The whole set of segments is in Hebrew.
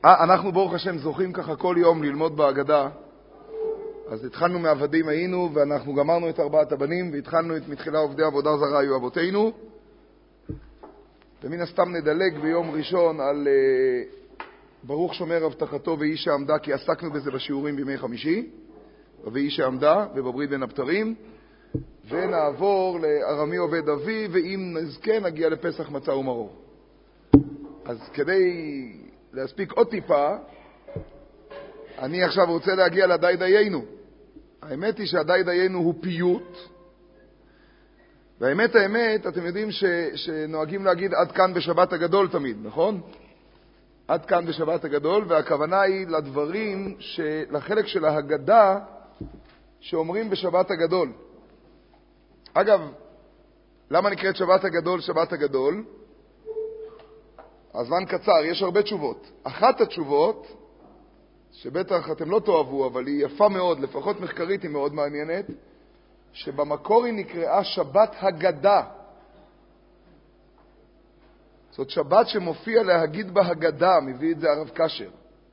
אנחנו ברוך השם זוכים ככה כל יום ללמוד בהגדה. אז התחלנו מעבדים היינו, ואנחנו גמרנו את 4 הבנים, והתחלנו את מתחילה עובדי עבודה זרה היו אבותינו. ומן הסתם נדלג ביום ראשון על ברוך שומר הבטחתו ואיש שעמדה, כי עסקנו בזה בשיעורים בימי חמישי, ואיש שעמדה ובברית בין הבתרים, ונעבור לארמי עובד אבי, ואם נזכה נגיע לפסח מצה ומרור. אז כדי להספיק עוד טיפה, אני עכשיו רוצה להגיע לדי דיינו. האמת היא שהדי דיינו הוא פיוט, והאמת, אתם יודעים שנוהגים להגיד עד כאן בשבת הגדול תמיד, נכון? עד כאן בשבת הגדול, והכוונה היא לדברים, לחלק של ההגדה שאומרים בשבת הגדול. אגב, למה נקראת שבת הגדול שבת הגדול? הזמן קצר, יש הרבה תשובות. אחת התשובות, שבטח אתם לא תאהבו, אבל היא יפה מאוד, לפחות מחקרית היא מאוד מעניינת, שבמקור היא נקראה שבת הגדה. זאת שבת שמופיע להגיד בהגדה, מביא את זה הרב קשר.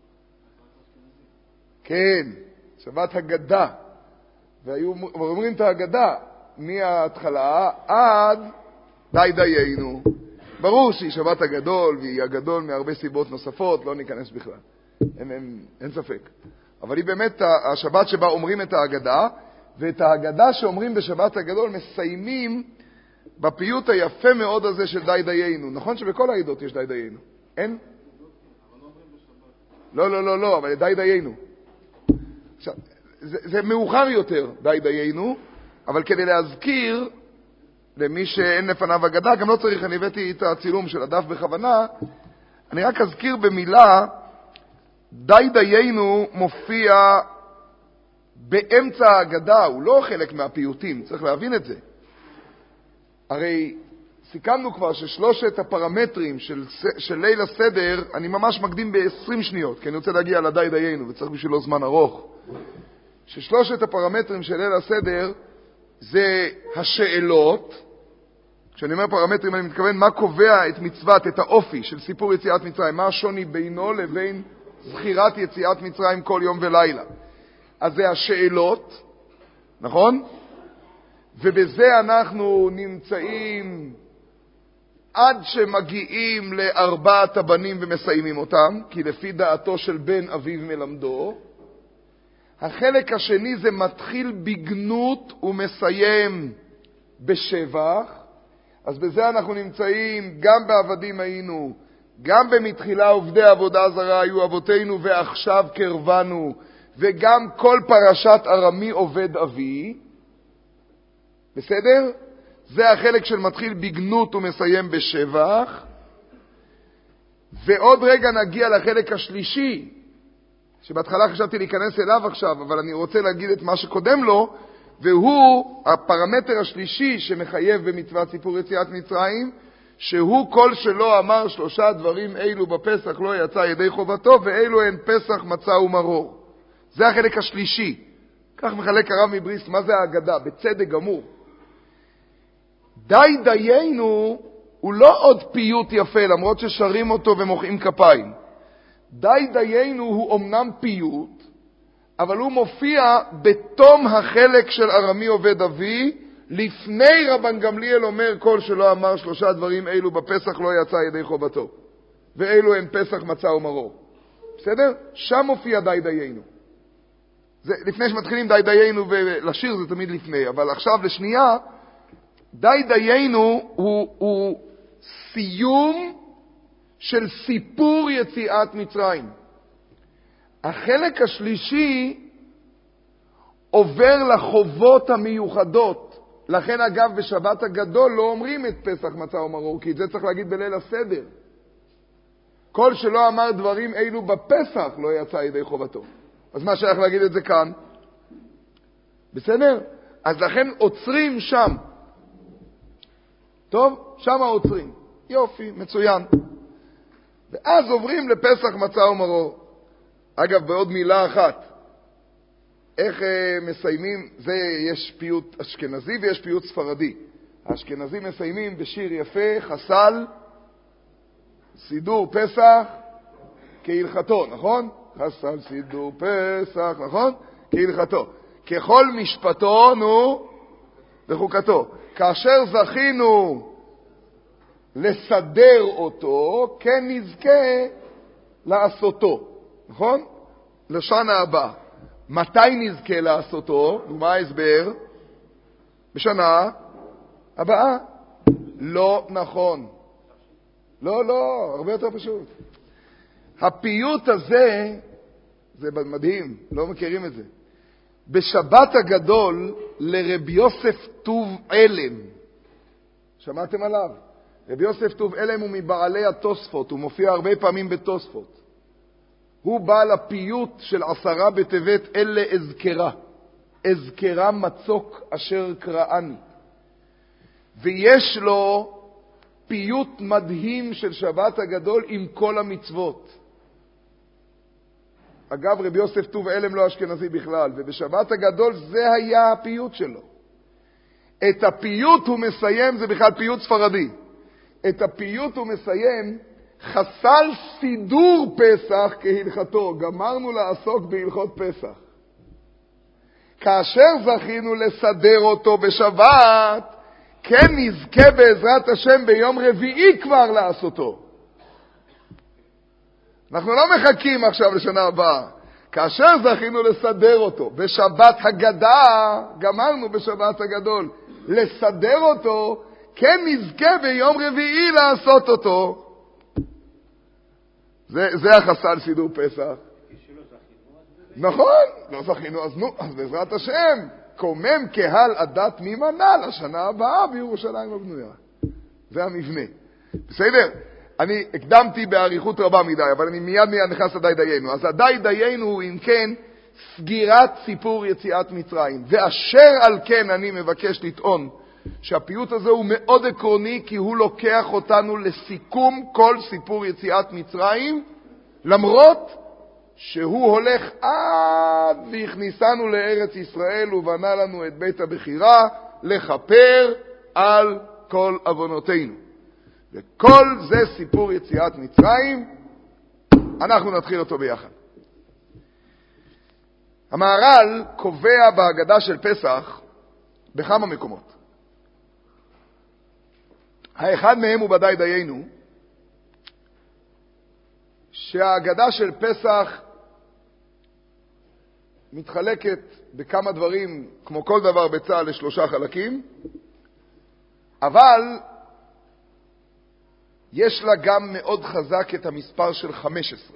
כן, שבת הגדה. והיו אומרים את ההגדה מההתחלה עד די דיינו. ברור שהיא שבת הגדול, והיא הגדול מהרבה סיבות נוספות, לא ניכנס בכלל. אין ספק. אבל היא באמת השבת שבה אומרים את ההגדה, ואת ההגדה שאומרים בשבת הגדול מסיימים בפיוט היפה מאוד הזה של די דיינו. נכון שבכל העדות יש די דיינו? אין? לא, אבל די דיינו. עכשיו, זה מאוחר יותר, די דיינו, אבל כדי להזכיר למי שאין לפניו הגדה, גם לא צריך, אני הבאתי את הצילום של הדף בכוונה, אני רק אזכיר במילה, די דיינו מופיע באמצע ההגדה, הוא לא חלק מהפיוטים, צריך להבין את זה. הרי סיכמנו כבר ששלושת הפרמטרים של ליל הסדר, אני ממש מקדים ב-20 שניות, כי אני רוצה להגיע לדי דיינו, וצריך בשבילו זמן ארוך. ששלושת הפרמטרים של ליל הסדר זה השאלות. כשאני אומר פרמטרים אני מתכוון מה קובע את מצוות, את האופי של סיפור יציאת מצרים, מה השוני בינו לבין זכירת יציאת מצרים כל יום ולילה. אז זה השאלות, נכון? ובזה אנחנו נמצאים עד שמגיעים ל4 הבנים ומסיימים אותם, כי לפי דעתו של בן אביו מלמדו. החלק השני זה מתחיל בגנות ומסיים בשבח. אז בזה אנחנו נמצאים, גם בעבדים היינו, גם במתחילה עובדי עבודה זרה היו אבותינו ועכשיו קרבנו, וגם כל פרשת ארמי עובד אבי. בסדר? זה החלק של מתחיל בגנות ומסיים בשבח. ועוד רגע נגיע לחלק השלישי, שבהתחלה חשבתי להיכנס אליו עכשיו, אבל אני רוצה להגיד את מה שקודם לו, והוא הפרמטר השלישי שמחייב במצוות סיפור יציאת מצרים, שהוא כל שלא אמר 3 דברים אילו בפסח לא יצא ידי חובתו, ואילו הן פסח מצה ומרור. זה החלק השלישי. כך מחלק הרב מבריסק, מה זה ההגדה? בצדק גמור. די דיינו הוא לא עוד פיוט יפה, למרות ששרים אותו ומוחאים כפיים. די דיינו הוא אמנם פיוט, אבל הוא מופיע בתום החלק של ארמי עובד אבי, לפני רבן גמליאל אומר כל שלא אמר 3 דברים אילו בפסח לא יצא ידי חובתו, ואילו הם פסח מצה ומרור. בסדר? שם מופיע די דיינו. זה, לפני שמתחילים די דיינו ולשיר זה תמיד לפני, אבל עכשיו לשנייה, די דיינו הוא סיום של סיפור יציאת מצרים. החלק השלישי עובר לחובות המיוחדות. לכן אגב בשבת הגדול לא אומרים את פסח מצה ומרור, כי את זה צריך להגיד בליל הסדר. כל שלא אמר דברים אילו בפסח לא יצא ידי חובתו. אז מה שייך להגיד את זה כאן? בסדר? אז לכן עוצרים שם. טוב? שם עוצרים. יופי, מצוין. ואז עוברים לפסח מצה ומרור. אגב, בעוד מילה אחת. איך מסיימים? זה יש פיוט אשכנזי ויש פיוט ספרדי. האשכנזי מסיימים בשיר יפה, חסל, סידור פסח, כהלכתו, נכון? חסל סידור פסח, נכון? כהלכתו. ככל משפטו, וחוקתו. כאשר זכינו לסדר אותו, כן נזכה לעשותו, נכון? לשנה הבאה. מתי נזכה לעשותו? ומה ההסבר? בשנה הבאה. לא נכון. לא, הרבה יותר פשוט. הפיוט הזה, זה מדהים, לא מכירים את זה. בשבת הגדול לרבי יוסף טוב אלם, שמעתם עליו? רבי יוסף טוב אלם הוא מבעלי התוספות, הוא מופיע הרבה פעמים בתוספות. הוא בעל הפיוט של 10 בטבת אלה אזכרה. אזכרה מצוק אשר קראני. ויש לו פיוט מדהים של שבת הגדול עם כל המצוות. אגב, רבי יוסף טוב אלם לא אשכנזי בכלל, ובשבת הגדול זה היה הפיוט שלו. את הפיוט הוא מסיים, זה בכלל פיוט ספרדי. את הפיוט הוא מסיים, חסל סידור פסח כהלכתו, גמרנו לעסוק בהלכות פסח. כאשר זכינו לסדר אותו בשבת, כן נזכה בעזרת השם ביום רביעי כבר לעשותו. אנחנו לא מחכים עכשיו לשנה הבאה. כאשר זכינו לסדר אותו בשבת הגדה, גמרנו בשבת הגדול, לסדר אותו, כן נזכה ביום רביעי לעשות אותו. זה החסל סידור פסח. נכון, לא זכינו, אז בעזרת השם, קומם קהל עדת מימנה לשנה הבאה בירושלים הבנויה. זה המבנה. בסדר? אני הקדמתי בעריכות רבה מדי, אבל אני מיד נכנס לדי דיינו. אז הדי דיינו הוא אם כן סגירת סיפור יציאת מצרים. ואשר על כן אני מבקש לטעון שהפיוט הזה הוא מאוד עקרוני, כי הוא לוקח אותנו לסיכום כל סיפור יציאת מצרים, למרות שהוא הולך עד והכניסנו לארץ ישראל ובנה לנו את בית הבחירה לכפר על כל עוונותינו. וכל זה סיפור יציאת מצרים, אנחנו נתחיל אותו ביחד. המהר"ל קובע בהגדה של פסח בכמה מקומות. האחד מהם הוא ודאי דיינו, שההגדה של פסח מתחלקת בכמה דברים, כמו כל דבר בצה"ל, ל3 חלקים, אבל יש לה גם מאוד חזק את המספר של 15.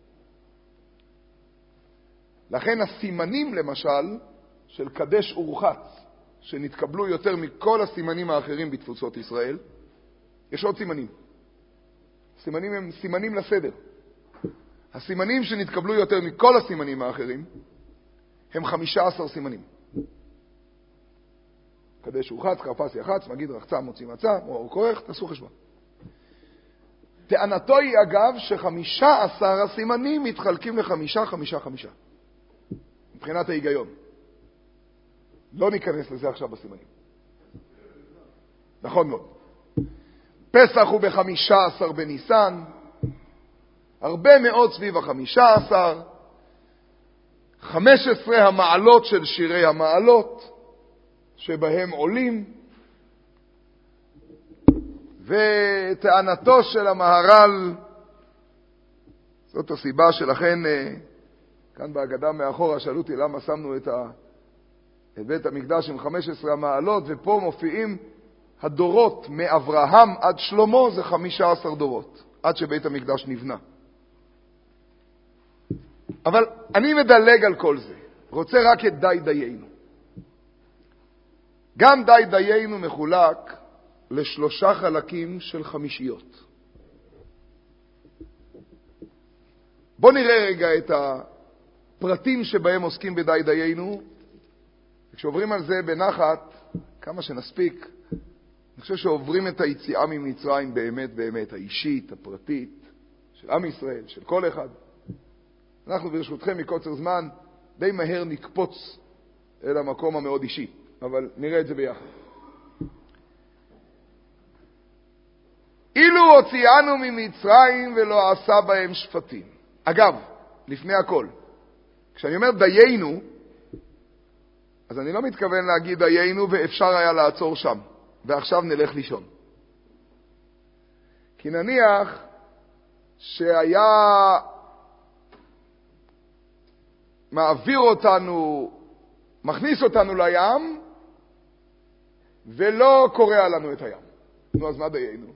לכן הסימנים, למשל, של קדש ורחץ, שנתקבלו יותר מכל הסימנים האחרים בתפוצות ישראל, יש עוד סימנים. סימנים הם סימנים לסדר. הסימנים שנתקבלו יותר מכל הסימנים האחרים הם 15 סימנים. קדש ורחץ, כרפס יחץ, מגיד רחצה, מוציא מצה, או כורך, תעשו חשבון. טענתו היא אגב ש15 הסימנים מתחלקים ל5, 5, 5. מבחינת ההיגיון. לא ניכנס לזה עכשיו בסימנים. נכון מאוד. פסח הוא ב15 בניסן, הרבה מאוד סביב ה15, 15 המעלות של שירי המעלות, שבהם עולים, וטענתו של המהר"ל, זאת הסיבה שלכן, כאן בהגדה מאחורה שאלו אותי למה שמנו את בית המקדש עם 15 המעלות, ופה מופיעים הדורות מאברהם עד שלמה, זה 15 דורות, עד שבית המקדש נבנה. אבל אני מדלג על כל זה, רוצה רק את די דיינו. גם די דיינו מחולק ל3 חלקים של 5. בוא נראה רגע את הפרטים שבהם עוסקים בדי דיינו. כשעוברים על זה בנחת, כמה שנספיק, אני חושב שעוברים את היציאה ממצרים באמת באמת, האישית, הפרטית, של עם ישראל, של כל אחד. אנחנו ברשותכם מקוצר זמן די מהר נקפוץ אל המקום המאוד אישי, אבל נראה את זה ביחד. אילו הוציאנו ממצרים ולא עשה בהם שפטים. אגב, לפני הכל, כשאני אומר דיינו, אז אני לא מתכוון להגיד דיינו ואפשר היה לעצור שם, ועכשיו נלך לישון. כי נניח שהיה מעביר אותנו, מכניס אותנו לים, ולא קורע לנו את הים. נו, אז מה דיינו?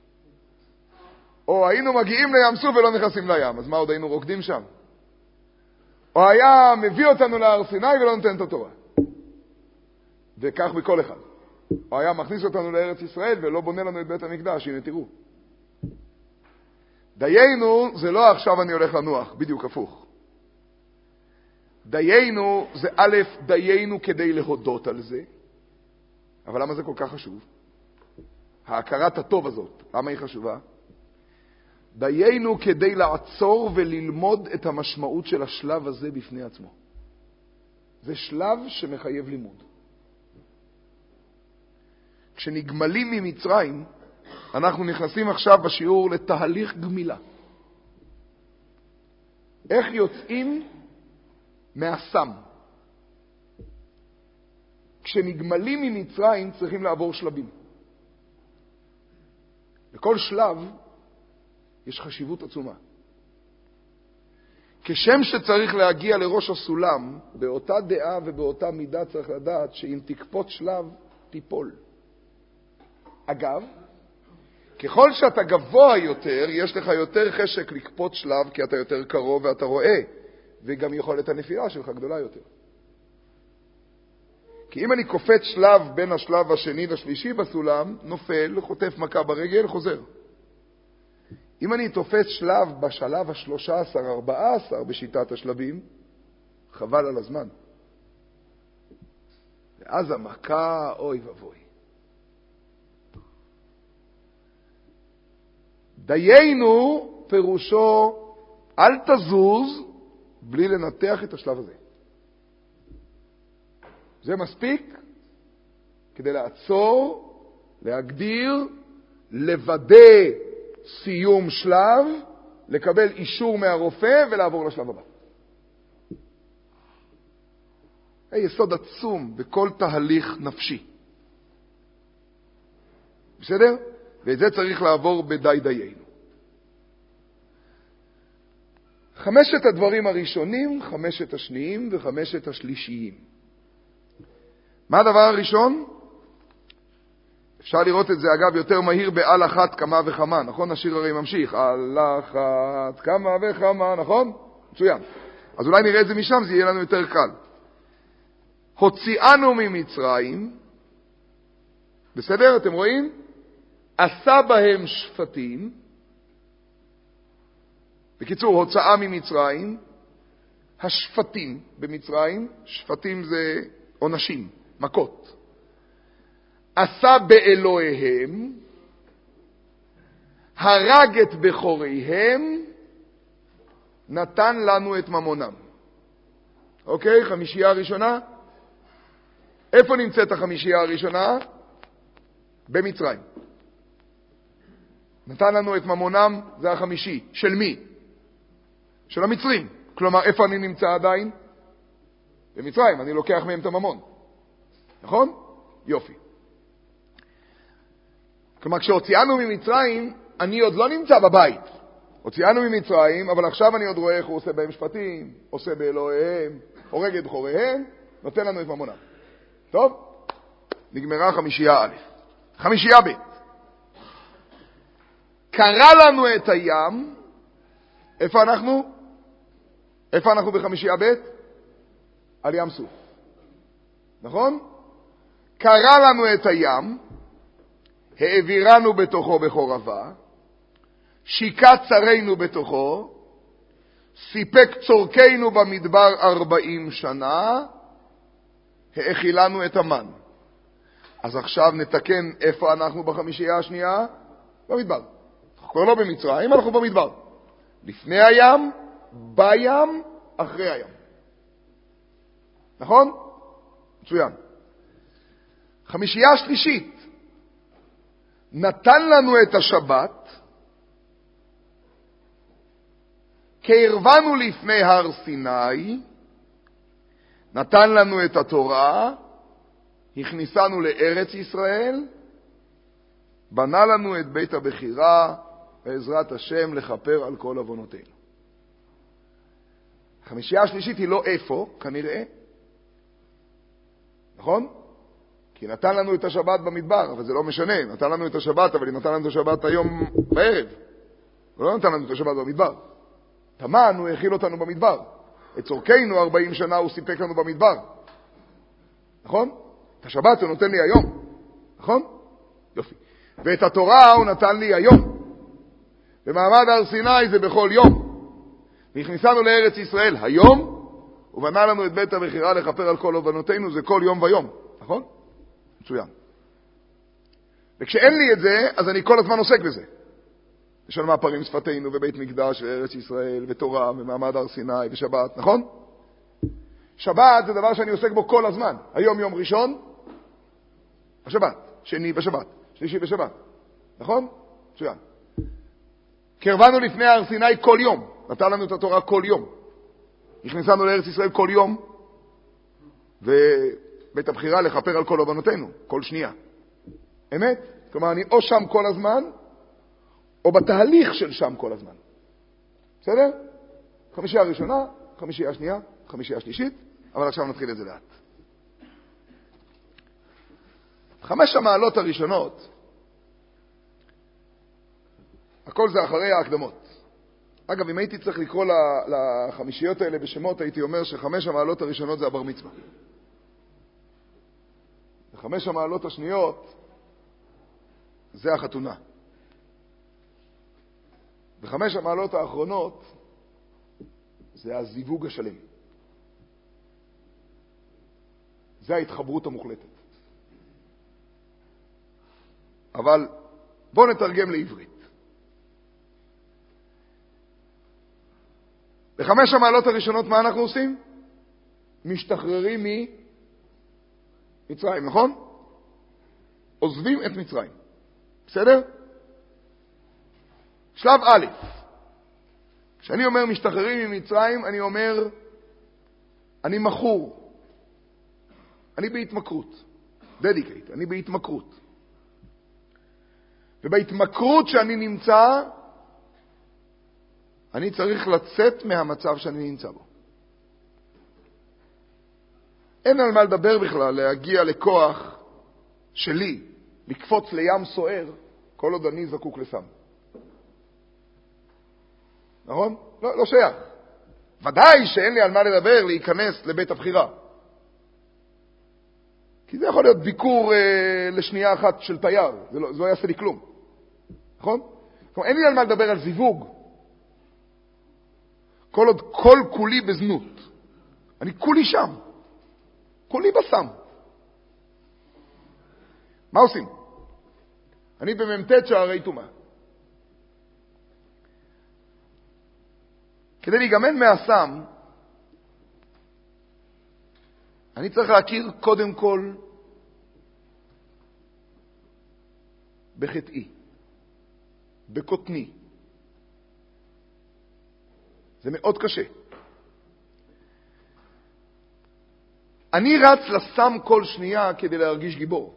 או היינו מגיעים לים סוף ולא נכנסים לים, אז מה עוד היינו רוקדים שם? או היה מביא אותנו להר סיני ולא נותן את התורה. וכך בכל אחד. או היה מכניס אותנו לארץ ישראל ולא בונה לנו את בית המקדש, הנה תראו. דיינו זה לא עכשיו אני הולך לנוח, בדיוק הפוך. דיינו זה א', דיינו כדי להודות על זה. אבל למה זה כל כך חשוב? ההכרת הטוב הזאת, למה היא חשובה? דיינו כדי לעצור וללמוד את המשמעות של השלב הזה בפני עצמו. זה שלב שמחייב לימוד. כשנגמלים ממצרים, אנחנו נכנסים עכשיו בשיעור לתהליך גמילה. איך יוצאים מהסם? כשנגמלים ממצרים צריכים לעבור שלבים. לכל שלב יש חשיבות עצומה. כשם שצריך להגיע לראש הסולם, באותה דעה ובאותה מידה צריך לדעת שאם תקפוץ שלב, תיפול. אגב, ככל שאתה גבוה יותר, יש לך יותר חשק לקפוץ שלב, כי אתה יותר קרוב ואתה רואה, וגם יכולת הנפילה שלך גדולה יותר. כי אם אני קופץ שלב בין השלב השני לשלישי בסולם, נופל, חוטף מכה ברגל, חוזר. אם אני תופס שלב בשלב ה-13-14 בשיטת השלבים, חבל על הזמן. ואז המכה, אוי ובוי. דיינו פירושו, אל תזוז בלי לנתח את השלב הזה. זה מספיק כדי לעצור, להגדיר, לוודא סיום שלב, לקבל אישור מהרופא ולעבור לשלב הבא. זה יסוד עצום בכל תהליך נפשי. בסדר? ואת זה צריך לעבור בדי דיינו. 5 הדברים הראשונים, 5 השניים ו5 השלישיים. מה הדבר הראשון? אפשר לראות את זה אגב יותר מהיר בעל אחת כמה וכמה, נכון? השיר הרי ממשיך, על אחת כמה וכמה, נכון? מצוין. אז אולי נראה את זה משם, זה יהיה לנו יותר קל. הוציאנו ממצרים, בסדר? אתם רואים? עשה בהם שפטים, בקיצור, הוצאה ממצרים, השפטים במצרים, שפטים זה עונשים, מכות. עשה באלוהיהם, הרג את בכוריהם, נתן לנו את ממונם. אוקיי, חמישייה הראשונה. איפה נמצאת החמישייה הראשונה? במצרים. נתן לנו את ממונם, זה החמישי. של מי? של המצרים. כלומר, איפה אני נמצא עדיין? במצרים, אני לוקח מהם את הממון. נכון? יופי. כלומר, כשהוציאנו ממצרים, אני עוד לא נמצא בבית. הוציאנו ממצרים, אבל עכשיו אני עוד רואה איך הוא עושה בהם שפטים, עושה באלוהיהם, הורג את בכוריהם, נותן לנו את ממונם. טוב? נגמרה חמישייה א'. חמישייה ב'. קרא לנו את הים. איפה אנחנו? איפה אנחנו בחמישייה ב'? על ים סוף. נכון? קרא לנו את הים, העבירנו בתוכו בחורבה, שיקע צרינו בתוכו, סיפק צורכנו במדבר 40 שנה, האכילנו את המן. אז עכשיו נתקן איפה אנחנו בחמישייה השנייה? במדבר. אנחנו כבר לא במצרים, אנחנו במדבר. לפני הים, בים, אחרי הים. נכון? מצוין. חמישייה שלישית. נתן לנו את השבת, קרבנו לפני הר סיני, נתן לנו את התורה, הכניסנו לארץ ישראל, בנה לנו את בית הבחירה, בעזרת השם לכפר על כל עוונותינו. החמישייה השלישית היא לא איפה, כנראה. נכון? כי נתן לנו את השבת במדבר, אבל זה לא משנה. נתן לנו את השבת, אבל היא נתן לנו את השבת היום בערב. הוא לא נתן לנו את השבת במדבר. תמן, הוא הכיל אותנו במדבר. את צורכנו 40 שנה הוא סיפק לנו במדבר. נכון? את השבת הוא נותן לי היום. נכון? יופי. ואת התורה הוא נתן לי היום. במעמד הר סיני זה בכל יום. והכניסנו לארץ ישראל היום, ובנה לנו את בית הבחירה לכפר על כל עוונותינו, זה כל יום ויום. נכון? מצוין. וכשאין לי את זה, אז אני כל הזמן עוסק בזה. יש לנו מאפרים שפתינו ובית מקדש וארץ ישראל ותורה ומעמד הר סיני ושבת, נכון? שבת זה דבר שאני עוסק בו כל הזמן. היום יום ראשון, השבת. שני בשבת. שלישי בשבת. נכון? מצוין. קרבנו לפני הר סיני כל יום. נתן לנו את התורה כל יום. הכניסנו לארץ ישראל כל יום, ובית הבחירה לכפר על כל עוונותינו, כל שנייה. אמת? כלומר, אני או שם כל הזמן, או בתהליך של שם כל הזמן. בסדר? חמישייה הראשונה, חמישייה השנייה, חמישייה השלישית, אבל עכשיו נתחיל את זה לאט. 5 המעלות הראשונות, הכל זה אחרי ההקדמות. אגב, אם הייתי צריך לקרוא לחמישיות האלה בשמות, הייתי אומר ש5 המעלות הראשונות זה הבר מצווה. 5 המעלות השניות זה החתונה. 5 המעלות האחרונות זה הזיווג השלם. זה ההתחברות המוחלטת. אבל בואו נתרגם לעברית. 5 המעלות הראשונות מה אנחנו עושים? משתחררים ממצרים, נכון? עוזבים את מצרים. בסדר? שלב א', כשאני אומר משתחררים ממצרים, אני אומר, אני מכור. אני בהתמכרות. דדיקייט, אני בהתמכרות. ובהתמכרות שאני נמצא, אני צריך לצאת מהמצב שאני נמצא בו. אין על מה לדבר בכלל, להגיע לכוח שלי, לקפוץ לים סוער, כל עוד אני זקוק לסם. נכון? לא שייך. ודאי שאין לי על מה לדבר להיכנס לבית הבחירה. כי זה יכול להיות ביקור לשנייה אחת של תייר, זה לא יעשה לי כלום. נכון? כלומר, אין לי על מה לדבר על זיווג. כל עוד כל כולי בזנות. אני כולי שם. כולי בסם. מה עושים? אני בממתת שערי טומאה. כדי להיגמל מהסם, אני צריך להכיר קודם כל בחטאי, בקוטני. זה מאוד קשה. אני רץ לסם כל שנייה כדי להרגיש גיבור.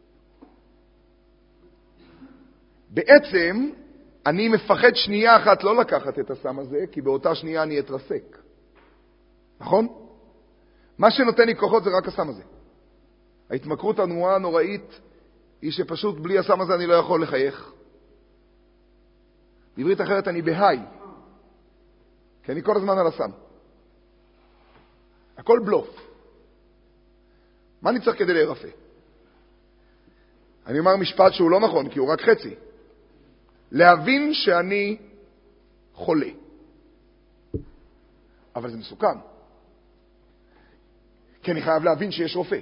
בעצם אני מפחד שנייה אחת לא לקחת את הסם הזה, כי באותה שנייה אני אתרסק. נכון? מה שנותן לי כוחות זה רק הסם הזה. ההתמכרות הנוראה הנוראית היא שפשוט בלי הסם הזה אני לא יכול לחייך. בעברית אחרת אני בהיי. כי אני כל הזמן על הסם. הכל בלוף. מה אני צריך כדי להירפא? אני אומר משפט שהוא לא נכון, כי הוא רק חצי. להבין שאני חולה. אבל זה מסוכן. כי אני חייב להבין שיש רופא.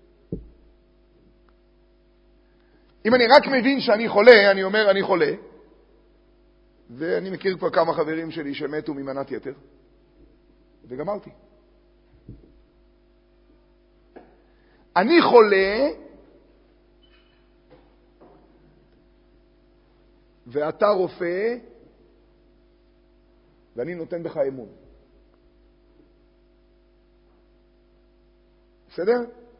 אם אני רק מבין שאני חולה, אני אומר אני חולה, ואני מכיר כבר כמה חברים שלי שמתו ממנת יתר, וגמרתי. אני חולה, ואתה רופא, ואני נותן בך אמון. בסדר?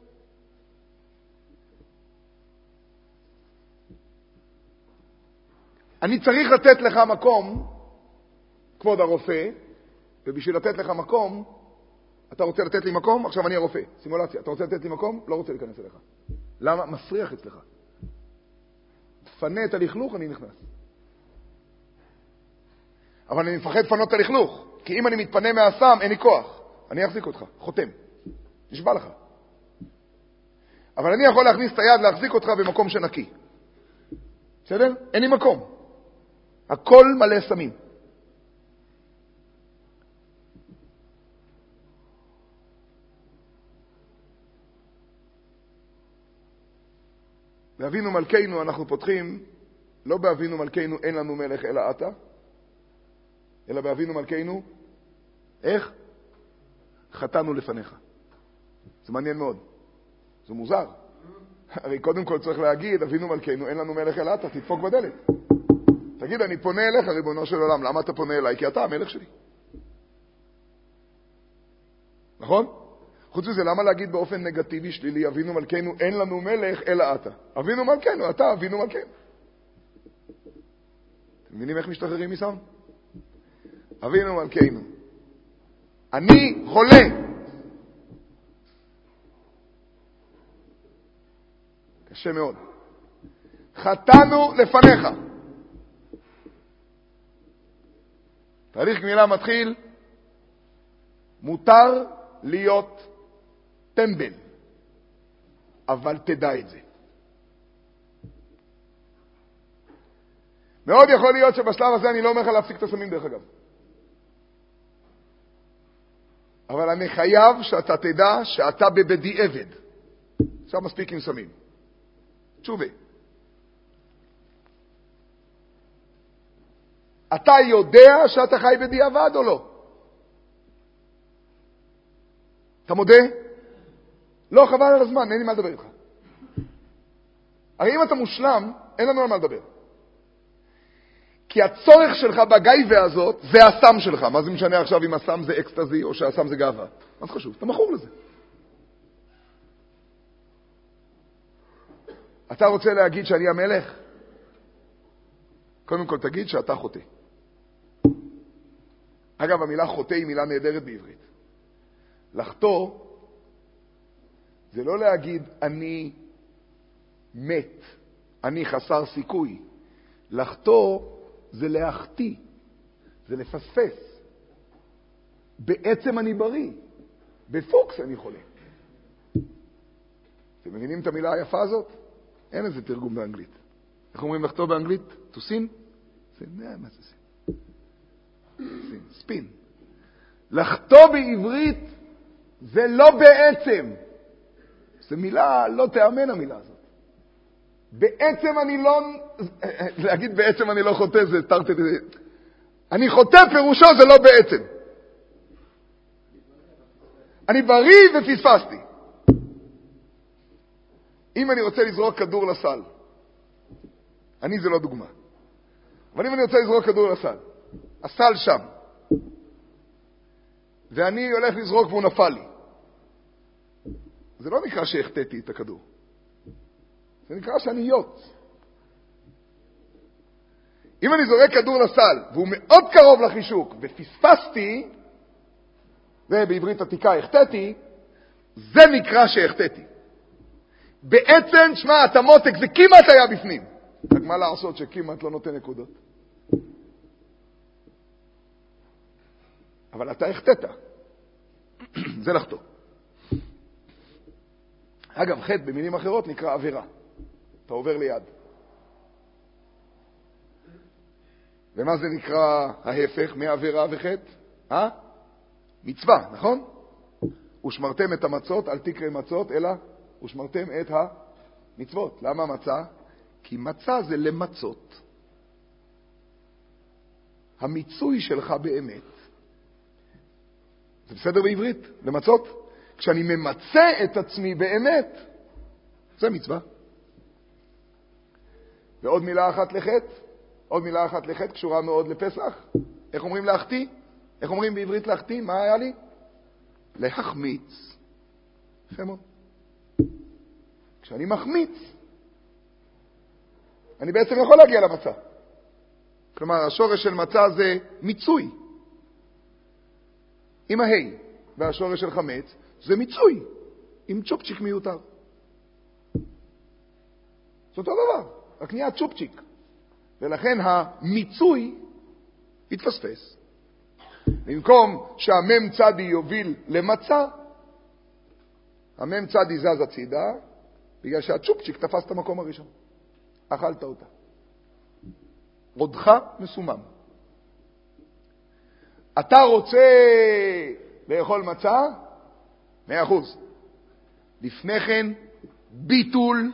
אני צריך לתת לך מקום, כבוד הרופא, ובשביל לתת לך מקום, אתה רוצה לתת לי מקום? עכשיו אני הרופא. סימולציה. אתה רוצה לתת לי מקום? לא רוצה להיכנס אליך. למה? מסריח אצלך. תפנה את הלכלוך, אני נכנס. אבל אני מפחד לפנות את הלכלוך, כי אם אני מתפנה מהסם, אין לי כוח. אני אחזיק אותך, חותם. נשבע לך. אבל אני יכול להכניס את היד, להחזיק אותך במקום שנקי. בסדר? אין לי מקום. הכל מלא סמים. באבינו מלכנו אנחנו פותחים, לא באבינו מלכנו אין לנו מלך אלא אתה, אלא באבינו מלכנו, איך? חטאנו לפניך. זה מעניין מאוד. זה מוזר. הרי קודם כל צריך להגיד, אבינו מלכנו אין לנו מלך אלא אתה, תדפוק בדלת. תגיד, אני פונה אליך, ריבונו של עולם, למה אתה פונה אליי? כי אתה המלך שלי. נכון? חוץ מזה, למה להגיד באופן נגטיבי שלילי, אבינו מלכנו, אין לנו מלך אלא אתה? אבינו מלכנו, אתה אבינו מלכנו. אתם מבינים איך משתחררים מסם? אבינו מלכנו. אני חולה. קשה מאוד. חטאנו לפניך. תהליך גמילה מתחיל, מותר להיות טמבל, אבל תדע את זה. מאוד יכול להיות שבשלב הזה אני לא אומר לך להפסיק את הסמים דרך אגב. אבל אני חייב שאתה תדע שאתה בדיעבד. עכשיו מספיק עם סמים. תשובה. אתה יודע שאתה חי בדיעבד או לא? אתה מודה? לא, חבל על הזמן, אין לי מה לדבר איתך. הרי אם אתה מושלם, אין לנו על מה לדבר. כי הצורך שלך בגייבה הזאת, זה הסם שלך. מה זה משנה עכשיו אם הסם זה אקסטזי או שהסם זה גאווה? מה זה חשוב? אתה מכור לזה. אתה רוצה להגיד שאני המלך? קודם כל תגיד שאתה חוטא. אגב, המילה חוטא היא מילה נהדרת בעברית. לחטוא זה לא להגיד אני מת, אני חסר סיכוי. לחטוא זה להחטיא, זה לפספס. בעצם אני בריא, בפוקס אני חולה. אתם מבינים את המילה היפה הזאת? אין איזה תרגום באנגלית. איך אומרים לחטוא באנגלית? To sin? מה זה sin? ספין. לחטוא בעברית זה לא בעצם. זו מילה, לא תאמן המילה הזאת. בעצם אני לא, להגיד בעצם אני לא חוטא, זה תרתי, אני חוטא פירושו זה לא בעצם. אני בריא ופספסתי. אם אני רוצה לזרוק כדור לסל, אני זה לא דוגמה. אבל אם אני רוצה לזרוק כדור לסל, הסל שם, ואני הולך לזרוק והוא נפל לי. זה לא נקרא שהחטאתי את הכדור. זה נקרא שאני יוט. אם אני זורק כדור לסל, והוא מאוד קרוב לחישוק, ופספסתי, ובעברית עתיקה החטאתי, זה נקרא שהחטאתי. בעצם, שמע, אתה מותק, זה כמעט היה בפנים. רק מה לעשות שכמעט לא נותן נקודות? אבל אתה החטאת. זה לחטוא. אגב, חטא במילים אחרות נקרא עבירה. אתה עובר ליד. ומה זה נקרא ההפך מעבירה וחטא? מצווה, נכון? ושמרתם את המצות, אל תקרא מצות, אלא ושמרתם את המצוות. למה מצה? כי מצה זה למצות. המיצוי שלך באמת. זה בסדר בעברית? למצות? כשאני ממצא את עצמי באמת, זה מצווה. ועוד מילה אחת לחטא, עוד מילה אחת לחטא קשורה מאוד לפסח. איך אומרים להחטיא? איך אומרים בעברית להחתים? מה היה לי? להחמיץ. יפה מאוד. כשאני מחמיץ, אני בעצם יכול להגיע למצה. כלומר, השורש של מצה זה מיצוי. עם ההי, והשורש של חמץ זה מיצוי, עם צ'ופצ'יק מיותר. זה אותו דבר, רק נהיה צ'ופצ'יק. ולכן המיצוי יתפספס. במקום שהמם צדי יוביל למצה, המם צדי זז הצידה, בגלל שהצ'ופצ'יק תפס את המקום הראשון. אכלת אותה. עודך מסומם. אתה רוצה לאכול מצה? 100%. לפני כן, ביטול.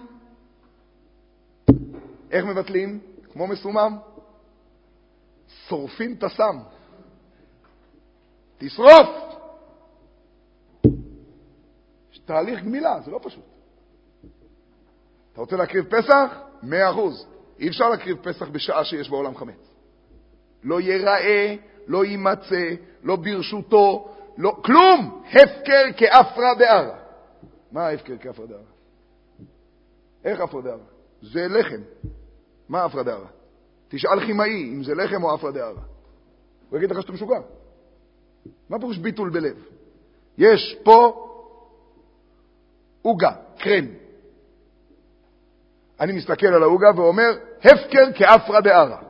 איך מבטלים? כמו מסומם. שורפים את הסם. תשרוף. יש תהליך גמילה, זה לא פשוט. אתה רוצה להקריב פסח? 100%. אי אפשר להקריב פסח בשעה שיש בעולם חמץ. לא ייראה, לא יימצא, לא ברשותו, לא, כלום. הפקר כאפרא דארעא. מה ההפקר כאפרא דארעא? איך אפרא דארעא? זה לחם. מה אפרא דארעא? תשאל כימאי אם זה לחם או אפרא דארעא. הוא יגיד לך שאתה משוגע. מה פירוש ביטול בלב? יש פה עוגה, קרם. אני מסתכל על העוגה ואומר, הפקר כאפרא דארעא.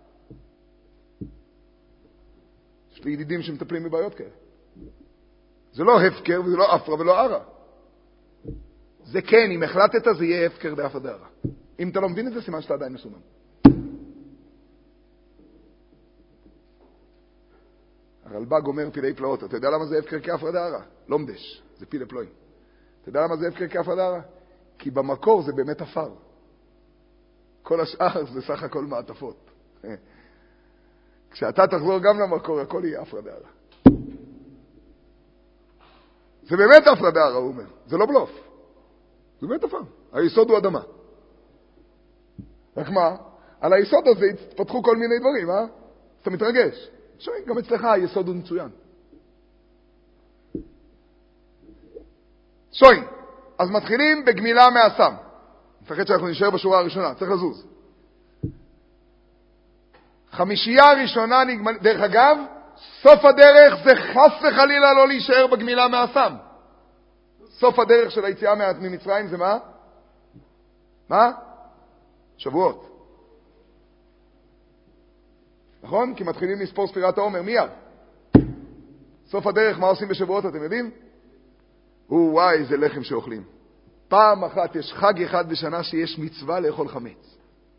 יש לי ידידים שמטפלים בבעיות כאלה. זה לא הפקר וזה לא אפרא ולא ארעא. זה כן, אם החלטת זה יהיה הפקר דאפרא דארעא. אם אתה לא מבין את זה, סימן שאתה עדיין מסומם. הרלב"ג אומר פילי פלאות. אתה יודע למה זה הפקר כאפרא דארעא? לומדש, זה פילי פלואים. אתה יודע למה זה הפקר כאפרא דארעא? כי במקור זה באמת אפר. כל השאר זה סך הכל מעטפות. כשאתה תחזור גם למקור, הכל יהיה אפרא דארעא. זה באמת אפרא דארעא, הוא אומר. זה לא בלוף. זה באמת אפר. היסוד הוא אדמה. רק מה? על היסוד הזה התפתחו כל מיני דברים, אה? אתה מתרגש. שואי, גם אצלך היסוד הוא מצוין. שואי, אז מתחילים בגמילה מהסם. מפחד שאנחנו נשאר בשורה הראשונה, צריך לזוז. חמישייה הראשונה נגמל... דרך אגב, סוף הדרך זה חס וחלילה לא להישאר בגמילה מהסם. סוף הדרך של היציאה ממצרים זה מה? מה? שבועות. נכון? כי מתחילים לספור ספירת העומר מיד. סוף הדרך, מה עושים בשבועות, אתם יודעים? וואי, איזה לחם שאוכלים. פעם אחת יש חג אחד בשנה שיש מצווה לאכול חמץ.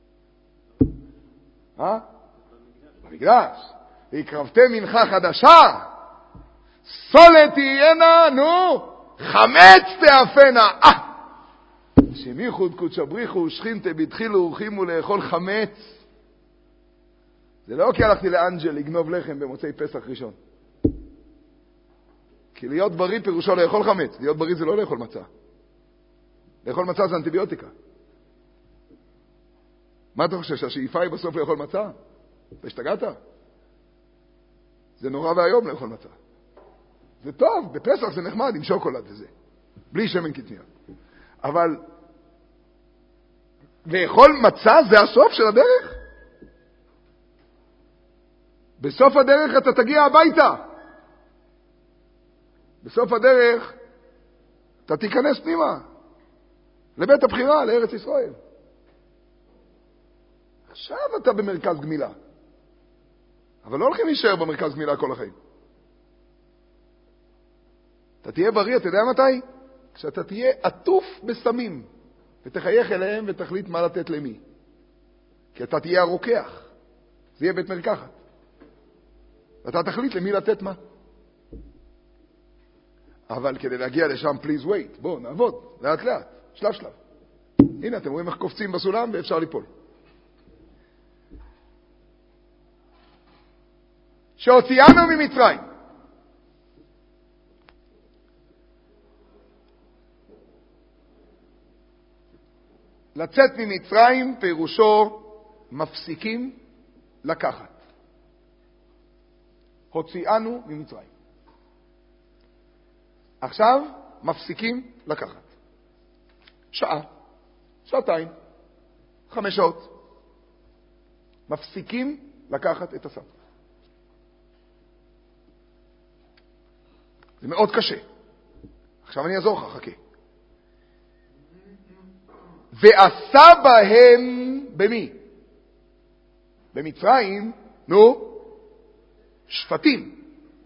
במקדש. והקרבתם מנחה חדשה, סולת תהיינה, נו, חמץ תאפנה. שמיחוד קודש בריחו שכינתה בתחילו ורחימו לאכול חמץ. זה לא כי הלכתי לאנג'ל לגנוב לחם במוצאי פסח ראשון. כי להיות בריא פירושו לאכול חמץ. להיות בריא זה לא לאכול מצה. לאכול מצה זה אנטיביוטיקה. מה אתה חושב, שהשאיפה היא בסוף לאכול מצה? אתה השתגעת? זה נורא והיום לאכול מצה. זה טוב, בפסח זה נחמד עם שוקולד וזה. בלי שמן קטניה. אבל לאכול מצה זה הסוף של הדרך? בסוף הדרך אתה תגיע הביתה. בסוף הדרך אתה תיכנס פנימה. לבית הבחירה, לארץ ישראל. עכשיו אתה במרכז גמילה. אבל לא הולכים להישאר במרכז גמילה כל החיים. אתה תהיה בריא, אתה יודע מתי? כשאתה תהיה עטוף בסמים, ותחייך אליהם ותחליט מה לתת למי. כי אתה תהיה הרוקח. זה יהיה בית מרקחת. ואתה תחליט למי לתת מה. אבל כדי להגיע לשם, please wait, בואו נעבוד, לאט לאט, שלב שלב. הנה, אתם רואים איך קופצים בסולם ואפשר ליפול. שהוציאנו ממצרים. לצאת ממצרים פירושו מפסיקים לקחת. הוציאנו ממצרים. עכשיו מפסיקים לקחת. שעה, שעתיים, 5 שעות. מפסיקים לקחת את הסם. זה מאוד קשה. עכשיו אני אעזור לך, חכה. ועשה בהם, במי? במצרים, שפטים.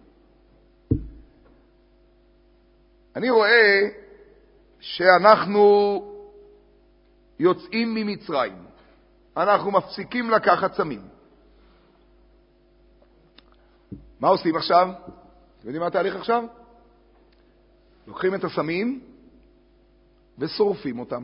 אני רואה שאנחנו יוצאים ממצרים. אנחנו מפסיקים לקחת סמים. מה עושים עכשיו? אתם יודעים מה התהליך עכשיו? לוקחים את הסמים ושורפים אותם.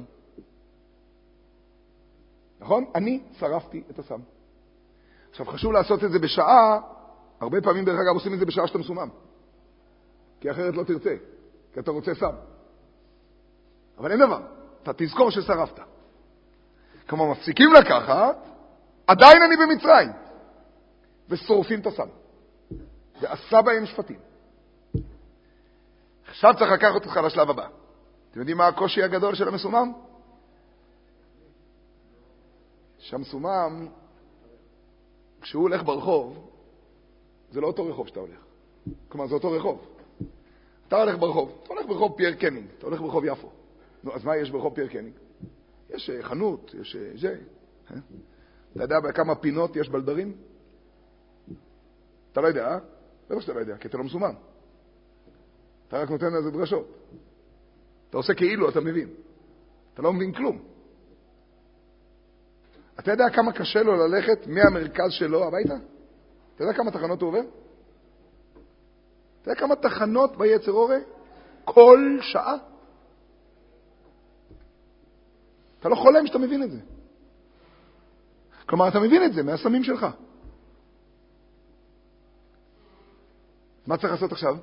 נכון? אני שרפתי את הסם. עכשיו חשוב לעשות את זה בשעה, הרבה פעמים דרך אגב עושים את זה בשעה שאתה מסומם. כי אחרת לא תרצה, כי אתה רוצה סם. אבל אין דבר, אתה תזכור ששרפת. כמו מפסיקים לקחת, עדיין אני במצרים. ושורפים את הסם. ועשה בהם שפטים. עכשיו צריך לקחת אותך לשלב הבא. אתם יודעים מה הקושי הגדול של המסומם? שהמסומם, כשהוא הולך ברחוב, זה לא אותו רחוב שאתה הולך. כלומר, זה אותו רחוב. אתה הולך ברחוב, אתה הולך ברחוב פייר קנינג, אתה הולך ברחוב יפו. נו, אז מה יש ברחוב פייר קנינג? יש חנות, יש זה. אתה יודע בכמה פינות יש בלדרים? אתה לא יודע, זה לא שאתה לא יודע, כי אתה לא מסומם. אתה רק נותן לזה דרשות. אתה עושה כאילו, אתה מבין. אתה לא מבין כלום. אתה יודע כמה קשה לו ללכת מהמרכז שלו הביתה? אתה יודע כמה תחנות הוא עובר? אתה יודע כמה תחנות ביצר אורה? כל שעה? אתה לא חולם שאתה מבין את זה. כלומר, אתה מבין את זה מהסמים שלך. מה צריך לעשות עכשיו?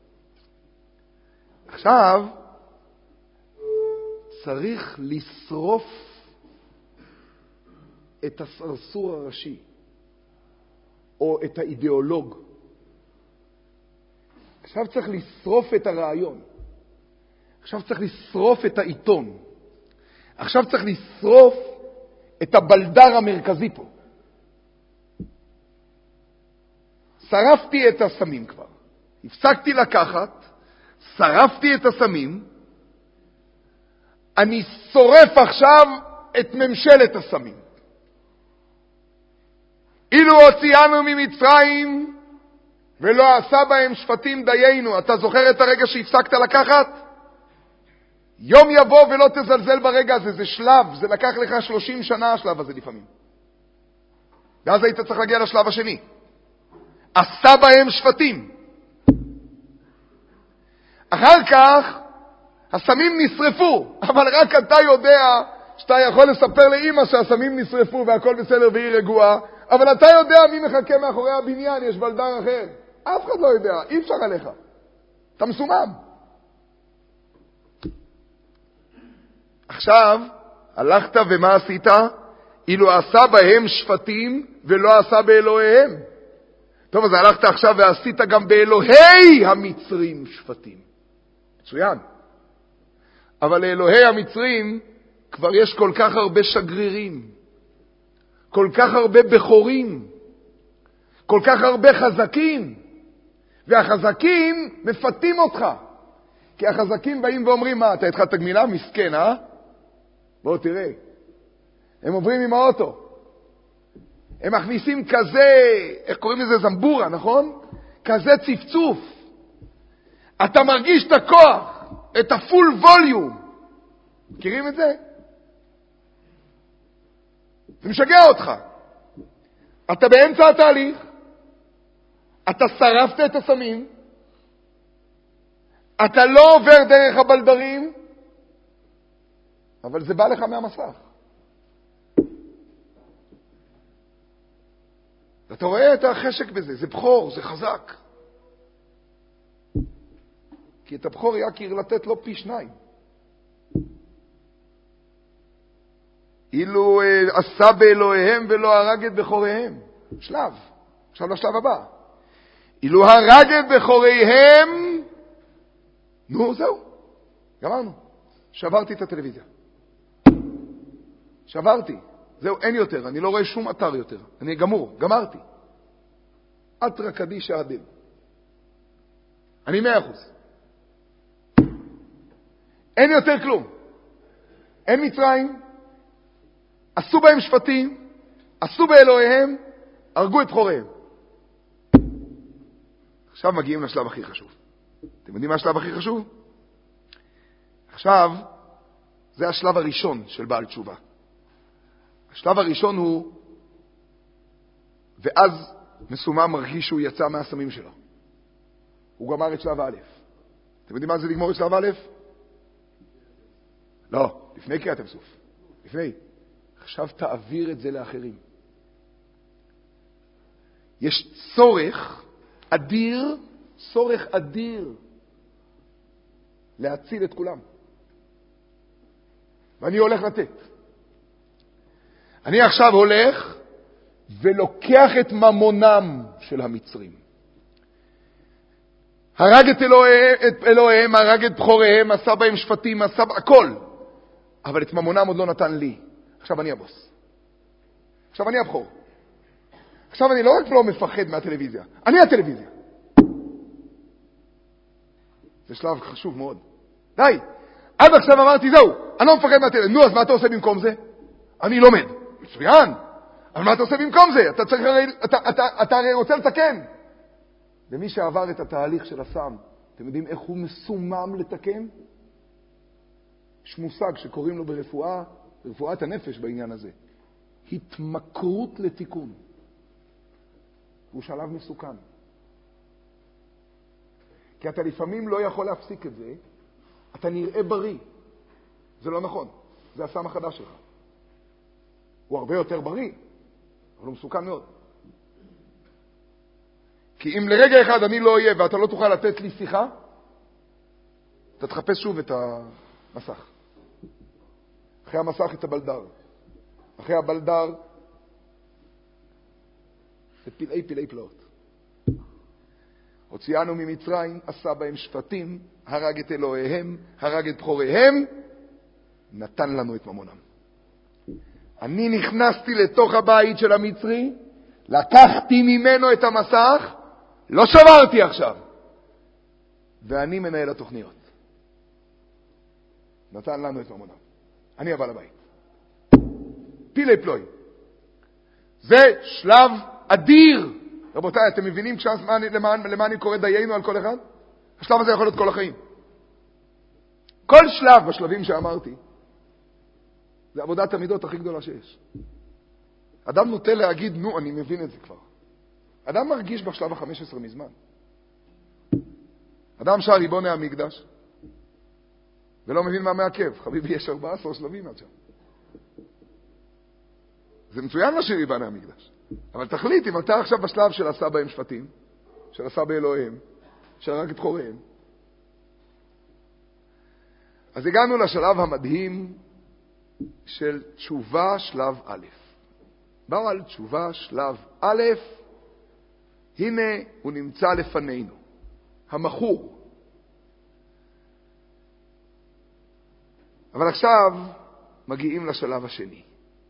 עכשיו צריך לשרוף את הסרסור הראשי, או את האידיאולוג. עכשיו צריך לשרוף את הרעיון. עכשיו צריך לשרוף את העיתון. עכשיו צריך לשרוף את הבלדר המרכזי פה. שרפתי את הסמים כבר. הפסקתי לקחת, שרפתי את הסמים, אני שורף עכשיו את ממשלת הסמים. אילו הוציאנו ממצרים ולא עשה בהם שפטים דיינו. אתה זוכר את הרגע שהפסקת לקחת? יום יבוא ולא תזלזל ברגע הזה. זה שלב, זה לקח לך 30 שנה השלב הזה לפעמים. ואז היית צריך להגיע לשלב השני. עשה בהם שפטים. אחר כך הסמים נשרפו, אבל רק אתה יודע שאתה יכול לספר לאמא שהסמים נשרפו והכל בסדר והיא רגועה, אבל אתה יודע מי מחכה מאחורי הבניין, יש בלדר אחר. אף אחד לא יודע, אי אפשר עליך. אתה מסומם. עכשיו, הלכת ומה עשית? אילו עשה בהם שפטים ולא עשה באלוהיהם. טוב, אז הלכת עכשיו ועשית גם באלוהי המצרים שפטים. מצוין. אבל לאלוהי המצרים כבר יש כל כך הרבה שגרירים, כל כך הרבה בחורים, כל כך הרבה חזקים, והחזקים מפתים אותך. כי החזקים באים ואומרים, מה, אתה התחלת גמילה? מסכן, אה? בואו תראה. הם עוברים עם האוטו. הם מכניסים כזה, איך קוראים לזה? זמבורה, נכון? כזה צפצוף. אתה מרגיש את הכוח, את הפול ווליום. מכירים את זה? זה משגע אותך. אתה באמצע התהליך, אתה שרפת את הסמים, אתה לא עובר דרך הבלדרים, אבל זה בא לך מהמסך. אתה רואה את החשק בזה, זה בחור, זה חזק. כי את הבחור יקיר לתת לו פי 2. אילו עשה באלוהיהם ולא הרג את בחוריהם. שלב. עכשיו לשלב הבא. אילו הרג את בכוריהם, נו, זהו, גמרנו. שברתי את הטלוויזיה. שברתי. זהו, אין יותר. אני לא רואה שום אתר יותר. אני גמור, גמרתי. אתרא קדישא הדל. אני 100%. אין יותר כלום. אין מצרים, עשו בהם שפטים, עשו באלוהיהם, הרגו את בכוריהם. עכשיו מגיעים לשלב הכי חשוב. אתם יודעים מה השלב הכי חשוב? עכשיו, זה השלב הראשון של בעל תשובה. השלב הראשון הוא, ואז מסומם מרגיש שהוא יצא מהסמים שלו. הוא גמר את שלב א'. אתם יודעים מה זה לגמור את שלב א'? לא, לפני קריאת ים סוף. לפני. עכשיו תעביר את זה לאחרים. יש צורך אדיר להציל את כולם. ואני הולך לתת. אני עכשיו הולך ולוקח את ממונם של המצרים. הרג את אלוהיהם, הרג את בכוריהם, עשה בהם שפטים, עשה הכל. אבל את ממונם עוד לא נתן לי. עכשיו אני הבוס. עכשיו אני הבכור. עכשיו אני לא רק לא מפחד מהטלוויזיה, אני הטלוויזיה. זה שלב חשוב מאוד. די. עד עכשיו אמרתי, זהו, אני לא מפחד מהטלוויזיה. נו, אז מה אתה עושה במקום זה? אני לומד. מצוין. אבל מה אתה עושה במקום זה? אתה הרי רוצה לתקן. ומי שעבר את התהליך של הסם, אתם יודעים איך הוא מסומם לתקן? יש מושג שקוראים לו ברפואת הנפש בעניין הזה. התמכרות לתיקון. הוא שלב מסוכן. כי אתה לפעמים לא יכול להפסיק את זה, אתה נראה בריא. זה לא נכון. זה הסם החדש שלך. הוא הרבה יותר בריא, אבל הוא מסוכן מאוד. כי אם לרגע אחד אני לא אהיה ואתה לא תוכל לתת לי שיחה, אתה תחפש שוב את המסך. אחרי המסך את הבלדר. אחרי הבלדר את פלאי פלאות. הוציאנו ממצרים, עשה בהם שפטים, הרג את אלוהיהם, הרג את בכוריהם, נתן לנו את ממונם. אני נכנסתי לתוך הבית של המצרי, לקחתי ממנו את המסך, לא שברתי עכשיו. ואני מנהל התוכניות. נתן לנו את ממונם. אני הבא לבית. פילי פלוי. זה שלב אדיר. רבותיי, אתם מבינים למה אני קורא דיינו על כל אחד? השלב הזה יכול להיות כל החיים. כל שלב בשלבים שאמרתי, זה עבודת המידות הכי גדולה שיש. אדם נוטה להגיד, נו, אני מבין את זה כבר. אדם מרגיש בשלב ה-15 מזמן. אדם שר ריבוני המקדש, ולא מבין מה מעכב. חביבי, יש 14 שלבים עד שם. זה מצוין לשיר ריבוני המקדש. אבל תחליט, אם אתה עכשיו בשלב של עשה בהם שפטים, של עשה באלוהיהם, של הרג את בכוריהם, אז הגענו לשלב המדהים של תשובה שלב א'. באו על תשובה שלב א', הנה הוא נמצא לפנינו, המחור. אבל עכשיו מגיעים לשלב השני.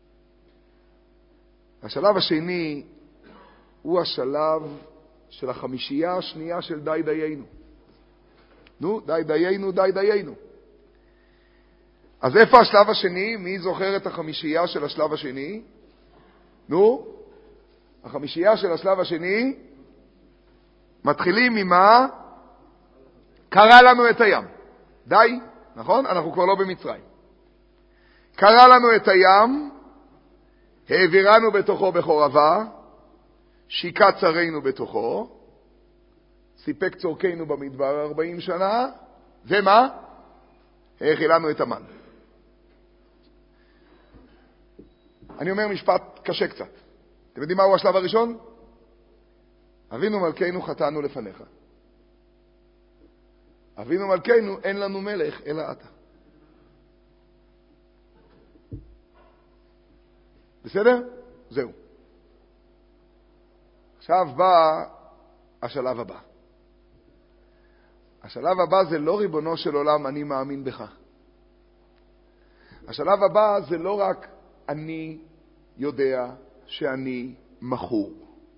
השלב השני הוא השלב של החמישייה השנייה של די דיינו. נו, די דיינו, די דיינו. אז איפה השלב השני? מי זוכר את החמישייה של השלב השני? נו, החמישייה של השלב השני מתחילים ממה? קרא לנו את הים. די, נכון? אנחנו כבר לא במצרים. קרא לנו את הים, העבירנו בתוכו בחורבה, שיקע צרינו בתוכו, סיפק צורכנו במדבר 40 שנה, ומה? האכילנו את המן. אני אומר משפט קשה קצת. אתם יודעים מהו השלב הראשון? אבינו מלכנו חטאנו לפניך. אבינו מלכנו אין לנו מלך אלא אתה. בסדר? זהו. עכשיו בא השלב הבא. השלב הבא זה לא ריבונו של עולם, אני מאמין בך. השלב הבא זה לא רק אני יודע שאני מכור.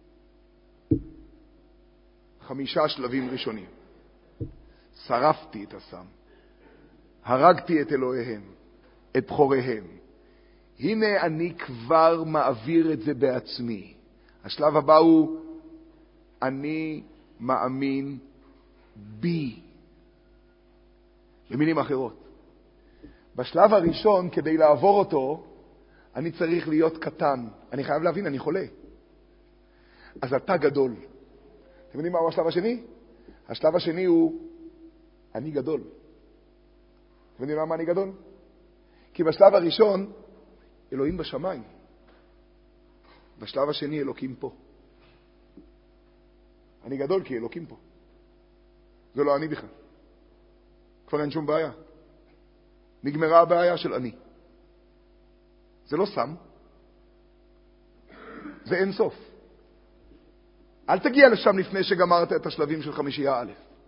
5 שלבים ראשונים. שרפתי את הסם. הרגתי את אלוהיהם, את בחוריהם. הנה אני כבר מעביר את זה בעצמי. השלב הבא הוא, אני מאמין בי. במילים אחרות. בשלב הראשון, כדי לעבור אותו, אני צריך להיות קטן. אני חייב להבין, אני חולה. אז אתה גדול. אתם יודעים מהו השלב השני? השלב השני הוא, אני גדול. אתם יודעים למה אני גדול? כי בשלב הראשון, אלוהים בשמיים. בשלב השני, אלוקים פה. אני גדול כי אלוקים פה. זה לא אני בכלל. כבר אין שום בעיה. נגמרה הבעיה של אני. זה לא סם. זה אין סוף. אל תגיע לשם לפני שגמרת את השלבים של 5 א'.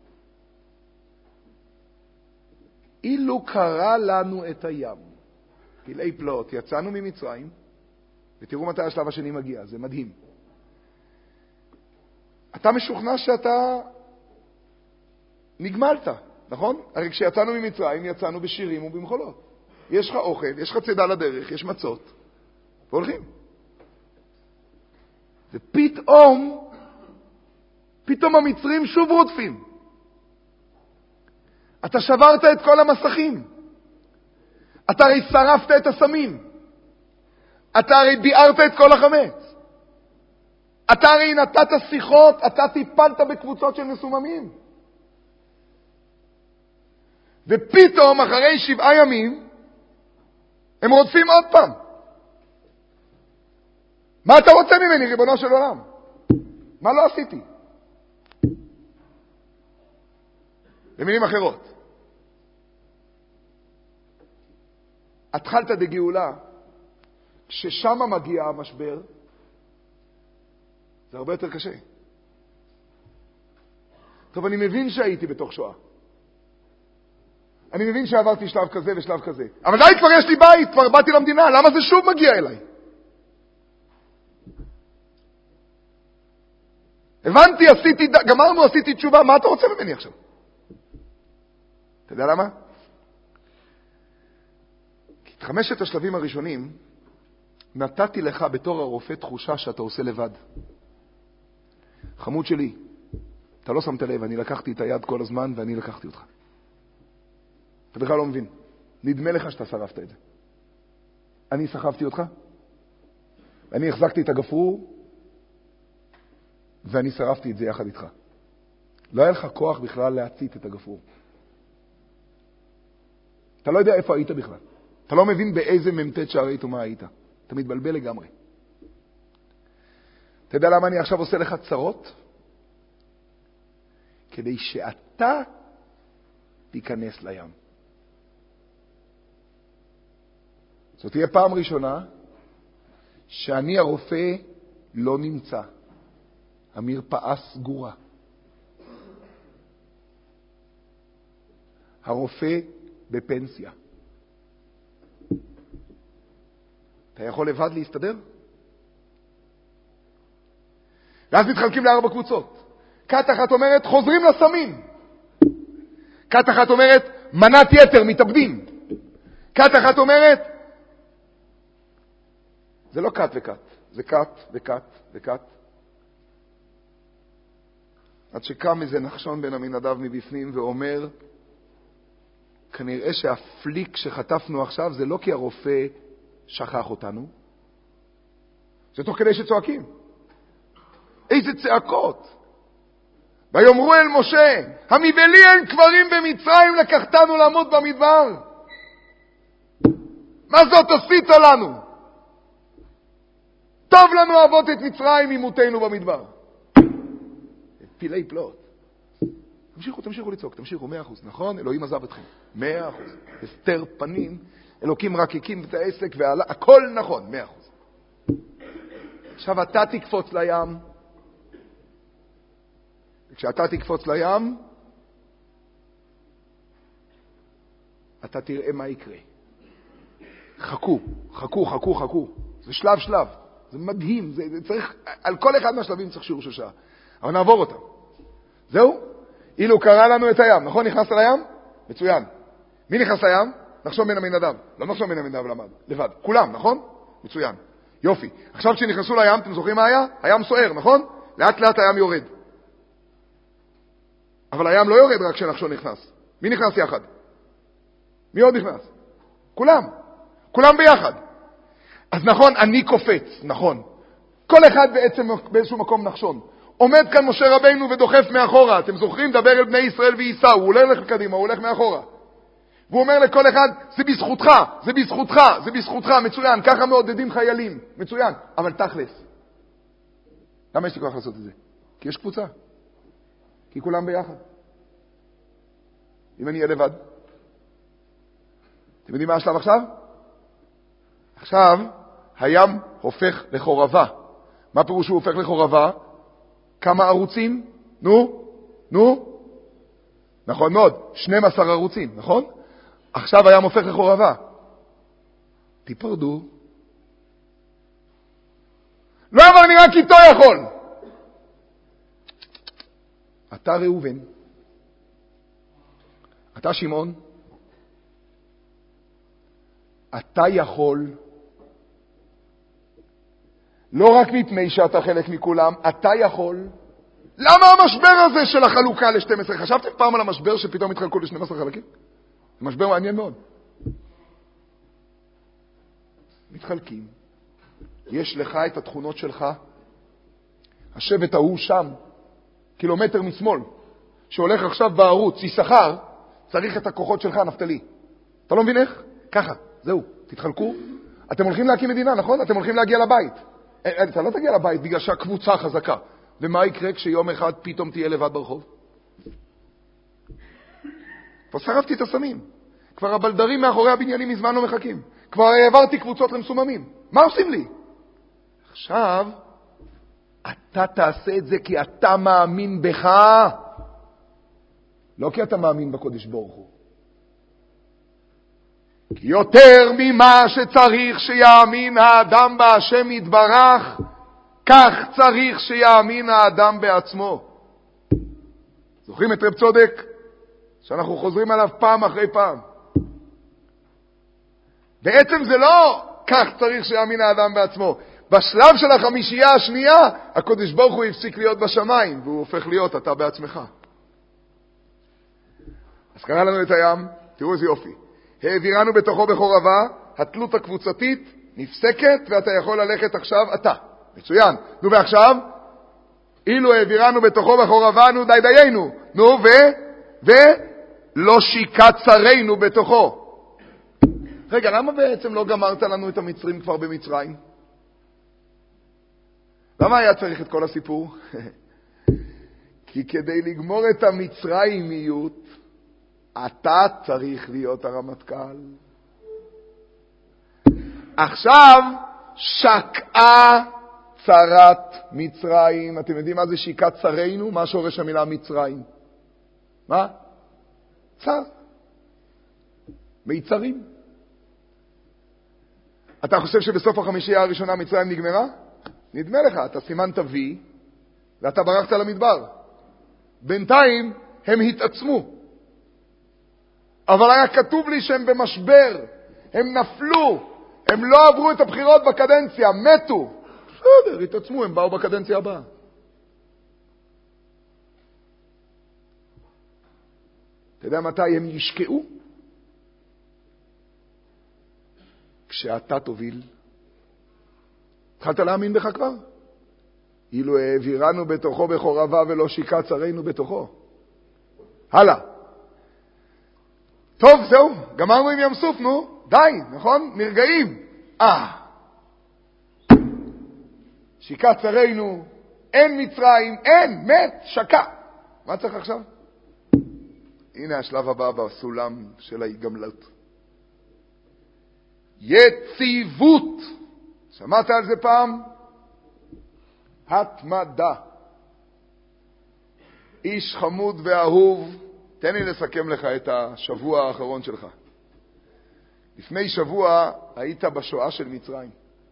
אילו קרא לנו את הים, פלאי פלאות, יצאנו ממצרים, ותראו מתי השלב השני מגיע, זה מדהים. אתה משוכנע שאתה נגמלת, נכון? הרי כשיצאנו ממצרים, יצאנו בשירים ובמחולות. יש לך אוכל, יש לך צידה לדרך, יש מצות, והולכים. ופתאום המצרים שוב רודפים. אתה שברת את כל המסכים. אתה הרי שרפת את הסמים. אתה הרי ביארת את כל החמץ. אתה הרי נתת שיחות, אתה טיפלת בקבוצות של מסוממים. ופתאום, אחרי 7 ימים, הם רודפים עוד פעם. מה אתה רוצה ממני, ריבונו של עולם? מה לא עשיתי? במילים אחרות. התחלת בגאולה, כששם מגיע המשבר, זה הרבה יותר קשה. טוב, אני מבין שהייתי בתוך שואה. אני מבין שעברתי שלב כזה ושלב כזה. אבל די, כבר יש לי בית, כבר באתי למדינה, למה זה שוב מגיע אליי? הבנתי, גמרנו, עשיתי תשובה, מה אתה רוצה ממני עכשיו? אתה יודע למה? כי את 5 השלבים הראשונים נתתי לך בתור הרופא תחושה שאתה עושה לבד. חמוד שלי, אתה לא שמת לב, אני לקחתי את היד כל הזמן ואני לקחתי אותך. אתה בכלל לא מבין. נדמה לך שאתה שרפת את זה. אני סחבתי אותך, ואני החזקתי את הגפרור, ואני שרפתי את זה יחד איתך. לא היה לך כוח בכלל להצית את הגפרור. אתה לא יודע איפה היית בכלל. אתה לא מבין באיזה ממתת שערית ומה היית. אתה מתבלבל לגמרי. אתה יודע למה אני עכשיו עושה לך צרות? כדי שאתה תיכנס לים. זאת תהיה פעם ראשונה שאני הרופא לא נמצא. המרפאה סגורה. הרופא בפנסיה. אתה יכול לבד להסתדר? ואז מתחלקים ל4 קבוצות. כת אחת אומרת, חוזרים לסמים. כת אחת אומרת, מנת יתר, מתאבדים. כת אחת אומרת, זה לא כת וכת, זה כת וכת וכת. עד שקם איזה נחשון בן עמינדב מבפנים ואומר, כנראה שהפליק שחטפנו עכשיו זה לא כי הרופא שכח אותנו, זה תוך כדי שצועקים. איזה צעקות. ויאמרו אל משה, המבלי אין קברים במצרים לקחתנו למות במדבר. מה זאת עשית לנו? טוב לנו אבות את מצרים ממותנו במדבר. פלאי פלאות. תמשיכו לצעוק, תמשיכו, 100%. נכון? אלוהים עזב אתכם. 100%. הסתר פנים, אלוקים רק הקים את העסק ועלה, הכל נכון, 100%. עכשיו אתה תקפוץ לים, כשאתה תקפוץ לים, אתה תראה מה יקרה. חכו, חכו, חכו, חכו. זה שלב שלב. זה מדהים. זה צריך, על כל אחד מהשלבים צריך שיעור של שעה. אבל נעבור אותם. זהו? אילו קרא לנו את הים. נכון? נכנסת לים? מצוין. מי נכנס לים? נחשון בן עמינדב. לא נחשון בן עמינדב למד. לבד. כולם, נכון? מצוין. יופי. עכשיו כשנכנסו לים, אתם זוכרים מה היה? הים סוער, נכון? לאט לאט הים יורד. אבל הים לא יורד רק כשנחשון נכנס. מי נכנס יחד? מי עוד נכנס? כולם. כולם ביחד. אז נכון, אני קופץ, נכון. כל אחד בעצם באיזשהו מקום נחשון. עומד כאן משה רבינו ודוחף מאחורה. אתם זוכרים? דבר אל בני ישראל וייסעו. הוא הולך קדימה, הוא הולך מאחורה. והוא אומר לכל אחד, זה בזכותך, זה בזכותך, זה בזכותך, מצוין. ככה מעודדים חיילים, מצוין. אבל תכלס. למה יש לי כוח לעשות את זה? כי יש קבוצה. כי כולם ביחד. אם אני אהיה לבד. אתם יודעים מה השלב עכשיו? עכשיו הים הופך לחורבה. מה פירוש הוא הופך לחורבה? כמה ערוצים? נו? נכון מאוד, 12 ערוצים, נכון? עכשיו הים הופך לחורבה. תיפרדו. לא, אבל אני רק איתו יכול. אתה ראובן, אתה שמעון, אתה יכול, לא רק מפני שאתה חלק מכולם, אתה יכול. למה המשבר הזה של החלוקה ל-12? חשבתם פעם על המשבר שפתאום התחלקו ל-12 חלקים? זה משבר מעניין מאוד. מתחלקים. יש לך את התכונות שלך. השבט ההוא שם, קילומטר משמאל, שהולך עכשיו בערוץ, יששכר, צריך את הכוחות שלך, נפתלי. אתה לא מבין איך? ככה, זהו, תתחלקו. אתם הולכים להקים מדינה, נכון? אתם הולכים להגיע לבית. אתה לא תגיע לבית בגלל שהקבוצה חזקה. ומה יקרה כשיום אחד פתאום תהיה לבד ברחוב? כבר שרפתי את הסמים. כבר הבלדרים מאחורי הבניינים מזמן לא מחכים. כבר העברתי קבוצות למסוממים. מה עושים לי? עכשיו, אתה תעשה את זה כי אתה מאמין בך. לא כי אתה מאמין בקודש ברוך הוא. כי יותר ממה שצריך שיאמין האדם בהשם יתברך, כך צריך שיאמין האדם בעצמו. זוכרים את רב צודק? שאנחנו חוזרים עליו פעם אחרי פעם. בעצם זה לא כך צריך שיאמין האדם בעצמו. בשלב של החמישייה השנייה, הקודש ברוך הוא הפסיק להיות בשמיים, והוא הופך להיות אתה בעצמך. אז קרא לנו את הים, תראו איזה יופי. העבירנו בתוכו בחורבה, התלות הקבוצתית נפסקת, ואתה יכול ללכת עכשיו אתה. מצוין. נו ועכשיו, אילו העבירנו בתוכו בחורבה, נו די דיינו. נו ולא שיקה צרינו בתוכו. רגע, למה בעצם לא גמרת לנו את המצרים כבר במצרים? למה היה צריך את כל הסיפור? כי כדי לגמור את המצרימיות, אתה צריך להיות הרמטכ"ל. עכשיו שקעה צרת מצרים. אתם יודעים מה זה שיקה צרינו? מה שורש המילה מצרים? מה? צר. מיצרים. אתה חושב שבסוף החמישייה הראשונה מצרים נגמרה? נדמה לך, אתה סימנת וי, ואתה ברחת למדבר. בינתיים הם התעצמו. אבל היה כתוב לי שהם במשבר, הם נפלו, הם לא עברו את הבחירות בקדנציה, מתו. בסדר, התעצמו, הם באו בקדנציה הבאה. אתה יודע מתי הם ישקעו? כשאתה תוביל. התחלת להאמין בך כבר? אילו העבירנו בתוכו בחורבה ולא שיקה צרינו בתוכו. הלאה. טוב, זהו, גמרנו עם ים סוף, נו. די, נכון? נרגעים. שיקה צרינו, אין מצרים, אין, מת, שקע. מה צריך עכשיו? הנה השלב הבא בסולם של ההיגמלות. יציבות. שמעת על זה פעם? התמדה. איש חמוד ואהוב, תן לי לסכם לך את השבוע האחרון שלך. לפני שבוע היית בשואה של מצרים.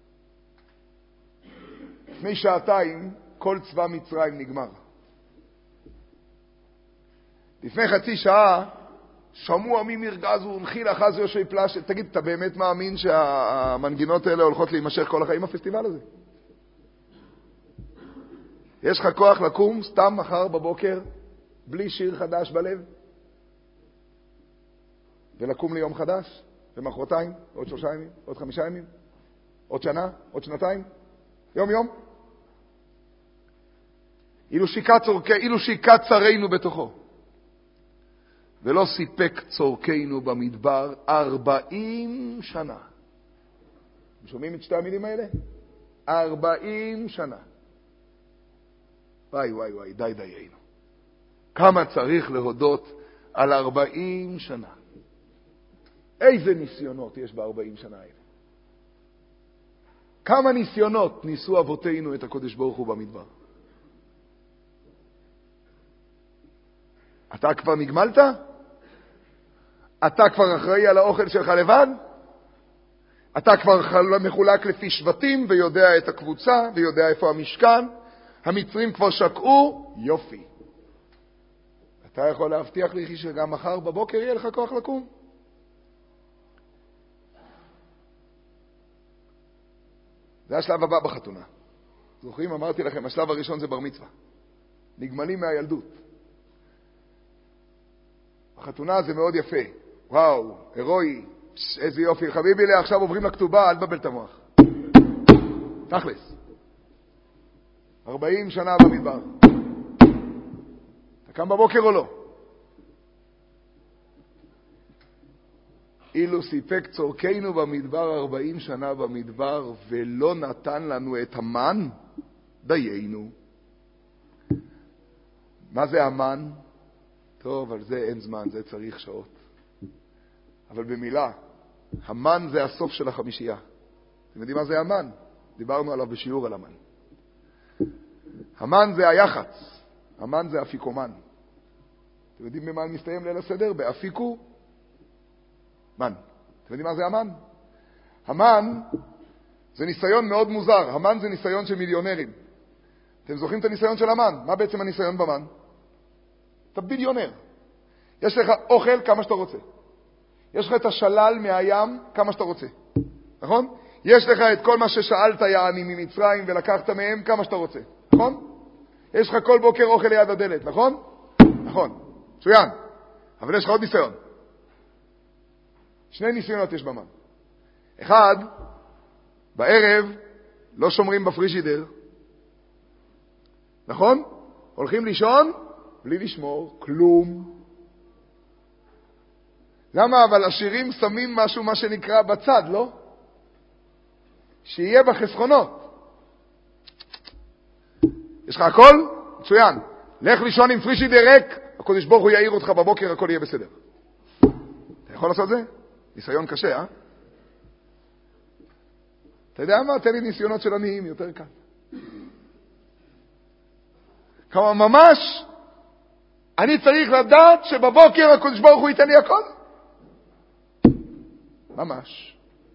לפני שעתיים כל צבא מצרים נגמר. לפני חצי שעה שמעו עמים ירגזו, ונחיל אחז יושבי פלש. תגיד, אתה באמת מאמין שהמנגינות האלה הולכות להימשך כל החיים בפסטיבל הזה? יש לך כוח לקום סתם מחר בבוקר בלי שיר חדש בלב? ולקום ליום חדש? ומחרתיים? עוד 3 ימים? עוד 5 ימים? עוד שנה? עוד שנתיים? יום יום? אילו שיקע צרינו בתוכו. ולא סיפק צורכנו במדבר 40 שנה. שומעים את 2 המילים האלה? 40 שנה. וואי וואי וואי, די דיינו. כמה צריך להודות על 40 שנה. איזה ניסיונות יש ב-40 שנה האלה. כמה ניסיונות ניסו אבותינו את הקודש ברוך הוא במדבר. אתה כבר נגמלת? אתה כבר אחראי על האוכל שלך לבד? אתה כבר מחולק לפי שבטים ויודע את הקבוצה ויודע איפה המשכן? המצרים כבר שקעו? יופי. אתה יכול להבטיח לי שגם מחר בבוקר יהיה לך כוח לקום? זה השלב הבא בחתונה. זוכרים? אמרתי לכם, השלב הראשון זה בר מצווה. נגמלים מהילדות. החתונה זה מאוד יפה. וואו, הרואי, איזה יופי. חביבי לי, עכשיו עוברים לכתובה, אל תבלבל את המוח. תכלס. 40 שנה במדבר. אתה קם בבוקר או לא? אילו סיפק צורכנו במדבר 40 שנה במדבר ולא נתן לנו את המן, דיינו. מה זה המן? טוב, על זה אין זמן, זה צריך שעות. אבל במילה, המן זה הסוף של החמישייה. אתם יודעים מה זה המן? דיברנו עליו בשיעור על המן. המן זה היחץ, המן זה אפיקומן. אתם יודעים במה מסתיים ליל הסדר? באפיקו מן. אתם יודעים מה זה המן? המן זה ניסיון מאוד מוזר. המן זה ניסיון של מיליונרים. אתם זוכרים את הניסיון של המן? מה בעצם הניסיון במן? אתה ביליונר. יש לך אוכל כמה שאתה רוצה. יש לך את השלל מהים כמה שאתה רוצה. נכון? יש לך את כל מה ששאלת יעני ממצרים ולקחת מהם כמה שאתה רוצה. נכון? יש לך כל בוקר אוכל ליד הדלת. נכון? נכון. מצוין. אבל יש לך עוד ניסיון. 2 ניסיונות יש במן. אחד, בערב לא שומרים בפרישידר. נכון? הולכים לישון בלי לשמור כלום. למה? אבל עשירים שמים משהו מה שנקרא בצד, לא? שיהיה בחסכונות. יש לך הכל? מצוין. לך לישון עם פרישידר ריק, הקודש ברוך הוא יעיר אותך בבוקר, הכל יהיה בסדר. אתה יכול לעשות זה? ניסיון קשה, אה? אתה יודע מה? תן לי ניסיונות של עניים, יותר קל. כמה ממש, אני צריך לדעת שבבוקר הקודש ברוך הוא ייתן לי הכל. ממש.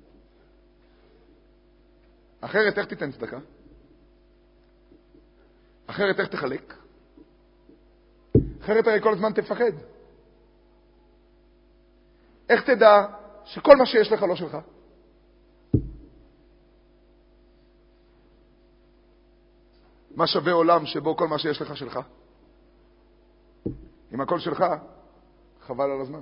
אחרת איך תיתן צדקה? אחרת איך תחלק? אחרת הרי כל הזמן תפחד. איך תדע שכל מה שיש לך לא שלך? מה שווה עולם שבו כל מה שיש לך שלך? אם הכל שלך, חבל על הזמן.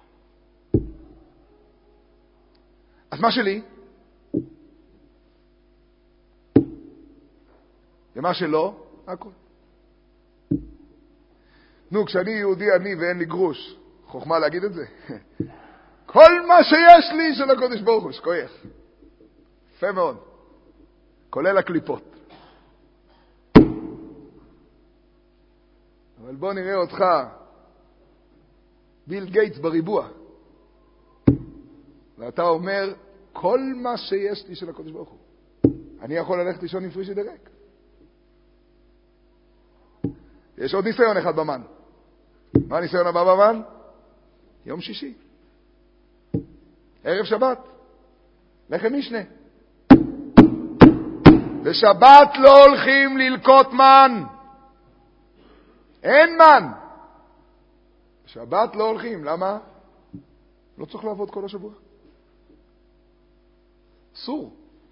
אז מה שלי? ומה שלא? הכל. נו, כשאני יהודי עני ואין לי גרוש, חוכמה להגיד את זה? כל מה שיש לי של הקודש ברוך הוא, שכוייך. יפה מאוד. כולל הקליפות. אבל בוא נראה אותך, ביל גייטס בריבוע. ואתה אומר, כל מה שיש לי של הקודש ברוך הוא. אני יכול ללכת לישון עם פרישידר ריק. יש עוד ניסיון אחד במן. מה הניסיון הבא במן? יום שישי. ערב שבת. לחם משנה. בשבת לא הולכים ללקוט מן. אין מן. בשבת לא הולכים. למה? לא צריך לעבוד כל השבוע. אסור.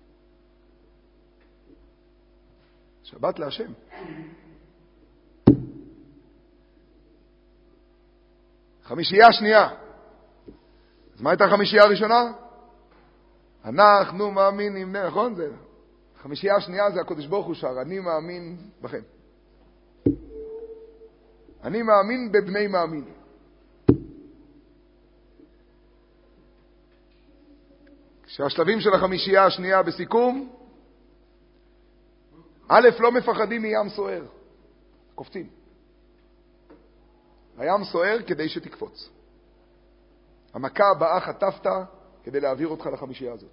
שבת להשם. חמישייה שנייה. אז מה הייתה החמישייה הראשונה? אנחנו מאמינים, נכון? זה. החמישייה השנייה זה הקדוש ברוך הוא שר, אני מאמין בכם. אני מאמין בבני מאמין. כשהשלבים של החמישייה השנייה בסיכום, א', לא מפחדים מים סוער, קופצים. הים סוער כדי שתקפוץ. המכה הבאה חטפת כדי להעביר אותך לחמישייה הזאת.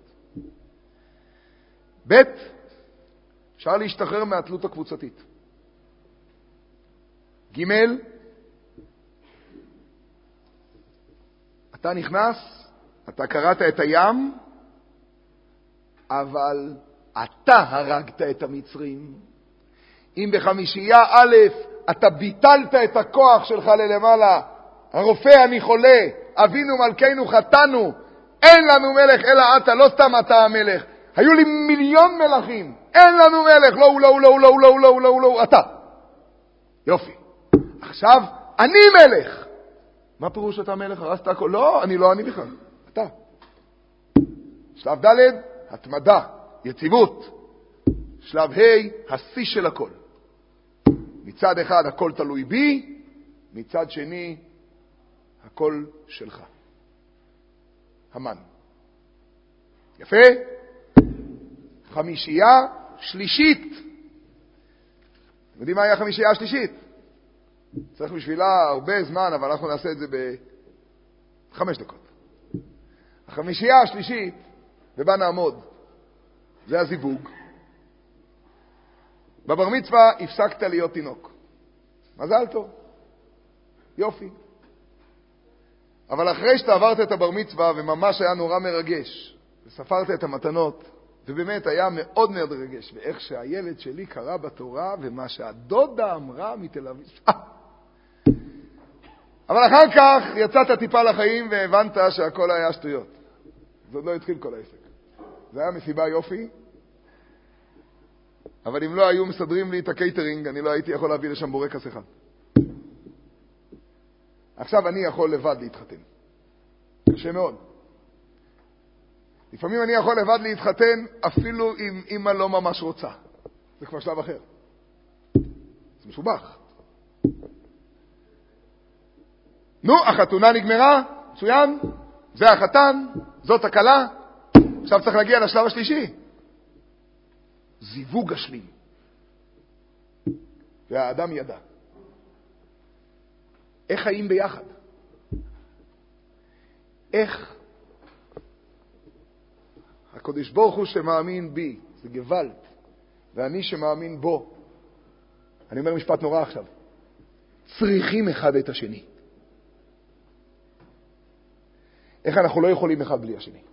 ב', אפשר להשתחרר מהתלות הקבוצתית. ג', אתה נכנס, אתה קראת את הים, אבל אתה הרגת את המצרים. אם בחמישייה א' אתה ביטלת את הכוח שלך ללמעלה, הרופא אני חולה, אבינו מלכנו חטאנו, אין לנו מלך אלא אתה, לא סתם אתה המלך. היו לי מיליון מלכים, אין לנו מלך, לא, לא, לא, לא, לא, לא, לא, לא, אתה. יופי. עכשיו, אני מלך. מה פירוש אתה מלך? הרסת הכל? לא, אני לא אני בכלל. אתה. שלב ד', התמדה, יציבות. שלב ה', השיא של הכל. מצד אחד הכל תלוי בי, מצד שני הכל שלך. המן. יפה? חמישייה שלישית. אתם יודעים מה היה החמישייה השלישית? צריך בשבילה הרבה זמן, אבל אנחנו נעשה את זה ב5 דקות. החמישייה השלישית, ובה נעמוד, זה הזיווג. בבר מצווה הפסקת להיות תינוק. מזל טוב. יופי. אבל אחרי שאתה עברת את הבר מצווה, וממש היה נורא מרגש, וספרת את המתנות, ובאמת היה מאוד מאוד מרגש, ואיך שהילד שלי קרא בתורה, ומה שהדודה אמרה מתל אביב. אבל אחר כך יצאת טיפה לחיים, והבנת שהכל היה שטויות. זה עוד לא התחיל כל העסק. זה היה מסיבה יופי, אבל אם לא היו מסדרים לי את הקייטרינג, אני לא הייתי יכול להביא לשם בורקס אחד. עכשיו אני יכול לבד להתחתן. קשה מאוד. לפעמים אני יכול לבד להתחתן, אפילו אם אמא לא ממש רוצה. זה כבר שלב אחר. זה משובח. נו, החתונה נגמרה, מצוין, זה החתן, זאת הקלה. עכשיו צריך להגיע לשלב השלישי. זיווג השלים. והאדם ידע. איך חיים ביחד? איך הקדוש ברוך הוא שמאמין בי, זה גוואלד, ואני שמאמין בו. אני אומר משפט נורא עכשיו. צריכים אחד את השני. איך אנחנו לא יכולים אחד בלי השני?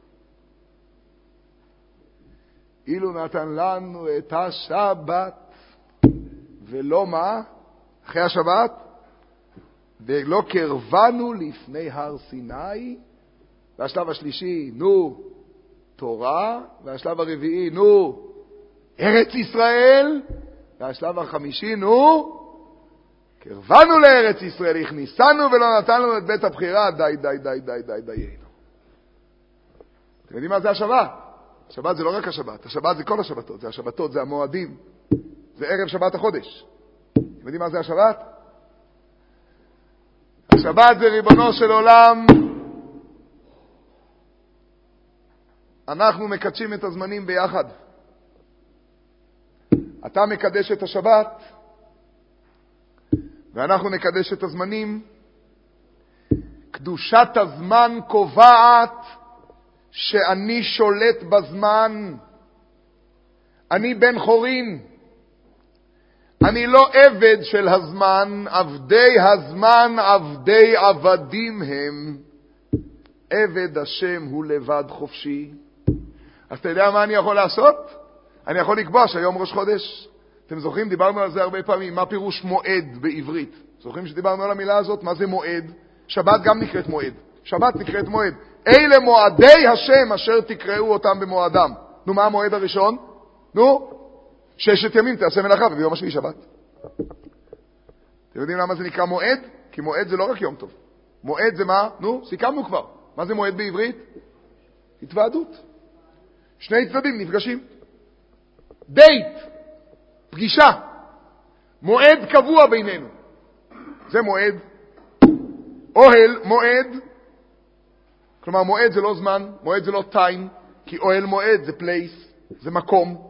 אילו נתן לנו את השבת, ולא מה? אחרי השבת, ולא קרבנו לפני הר סיני, והשלב השלישי, נו, תורה, והשלב הרביעי, נו, ארץ ישראל, והשלב החמישי, נו, קרבנו לארץ ישראל, הכניסנו ולא נתנו את בית הבחירה, די, די, די, די, די, דיינו. אתם יודעים מה זה השבת? השבת זה לא רק השבת, השבת זה כל השבתות, זה השבתות, זה המועדים, זה ערב שבת החודש. אתם יודעים מה זה השבת? השבת זה ריבונו של עולם. אנחנו מקדשים את הזמנים ביחד. אתה מקדש את השבת, ואנחנו נקדש את הזמנים. קדושת הזמן קובעת שאני שולט בזמן. אני בן חורין. אני לא עבד של הזמן, עבדי הזמן, עבדי עבדים הם. עבד השם הוא לבד חופשי. אז אתה יודע מה אני יכול לעשות? אני יכול לקבוע שהיום ראש חודש. אתם זוכרים? דיברנו על זה הרבה פעמים. מה פירוש מועד בעברית? זוכרים שדיברנו על המילה הזאת? מה זה מועד? שבת גם נקראת מועד. שבת נקראת מועד. אלה מועדי השם אשר תקראו אותם במועדם. נו, מה המועד הראשון? נו, 6 ימים תעשה מלאכה, וביום השביעי שבת. אתם יודעים למה זה נקרא מועד? כי מועד זה לא רק יום טוב. מועד זה מה? נו, סיכמנו כבר. מה זה מועד בעברית? התוועדות. 2 צדדים נפגשים. דייט, פגישה. מועד קבוע בינינו. זה מועד. אוהל, מועד. כלומר, מועד זה לא זמן, מועד זה לא time, כי אוהל מועד זה place, זה מקום.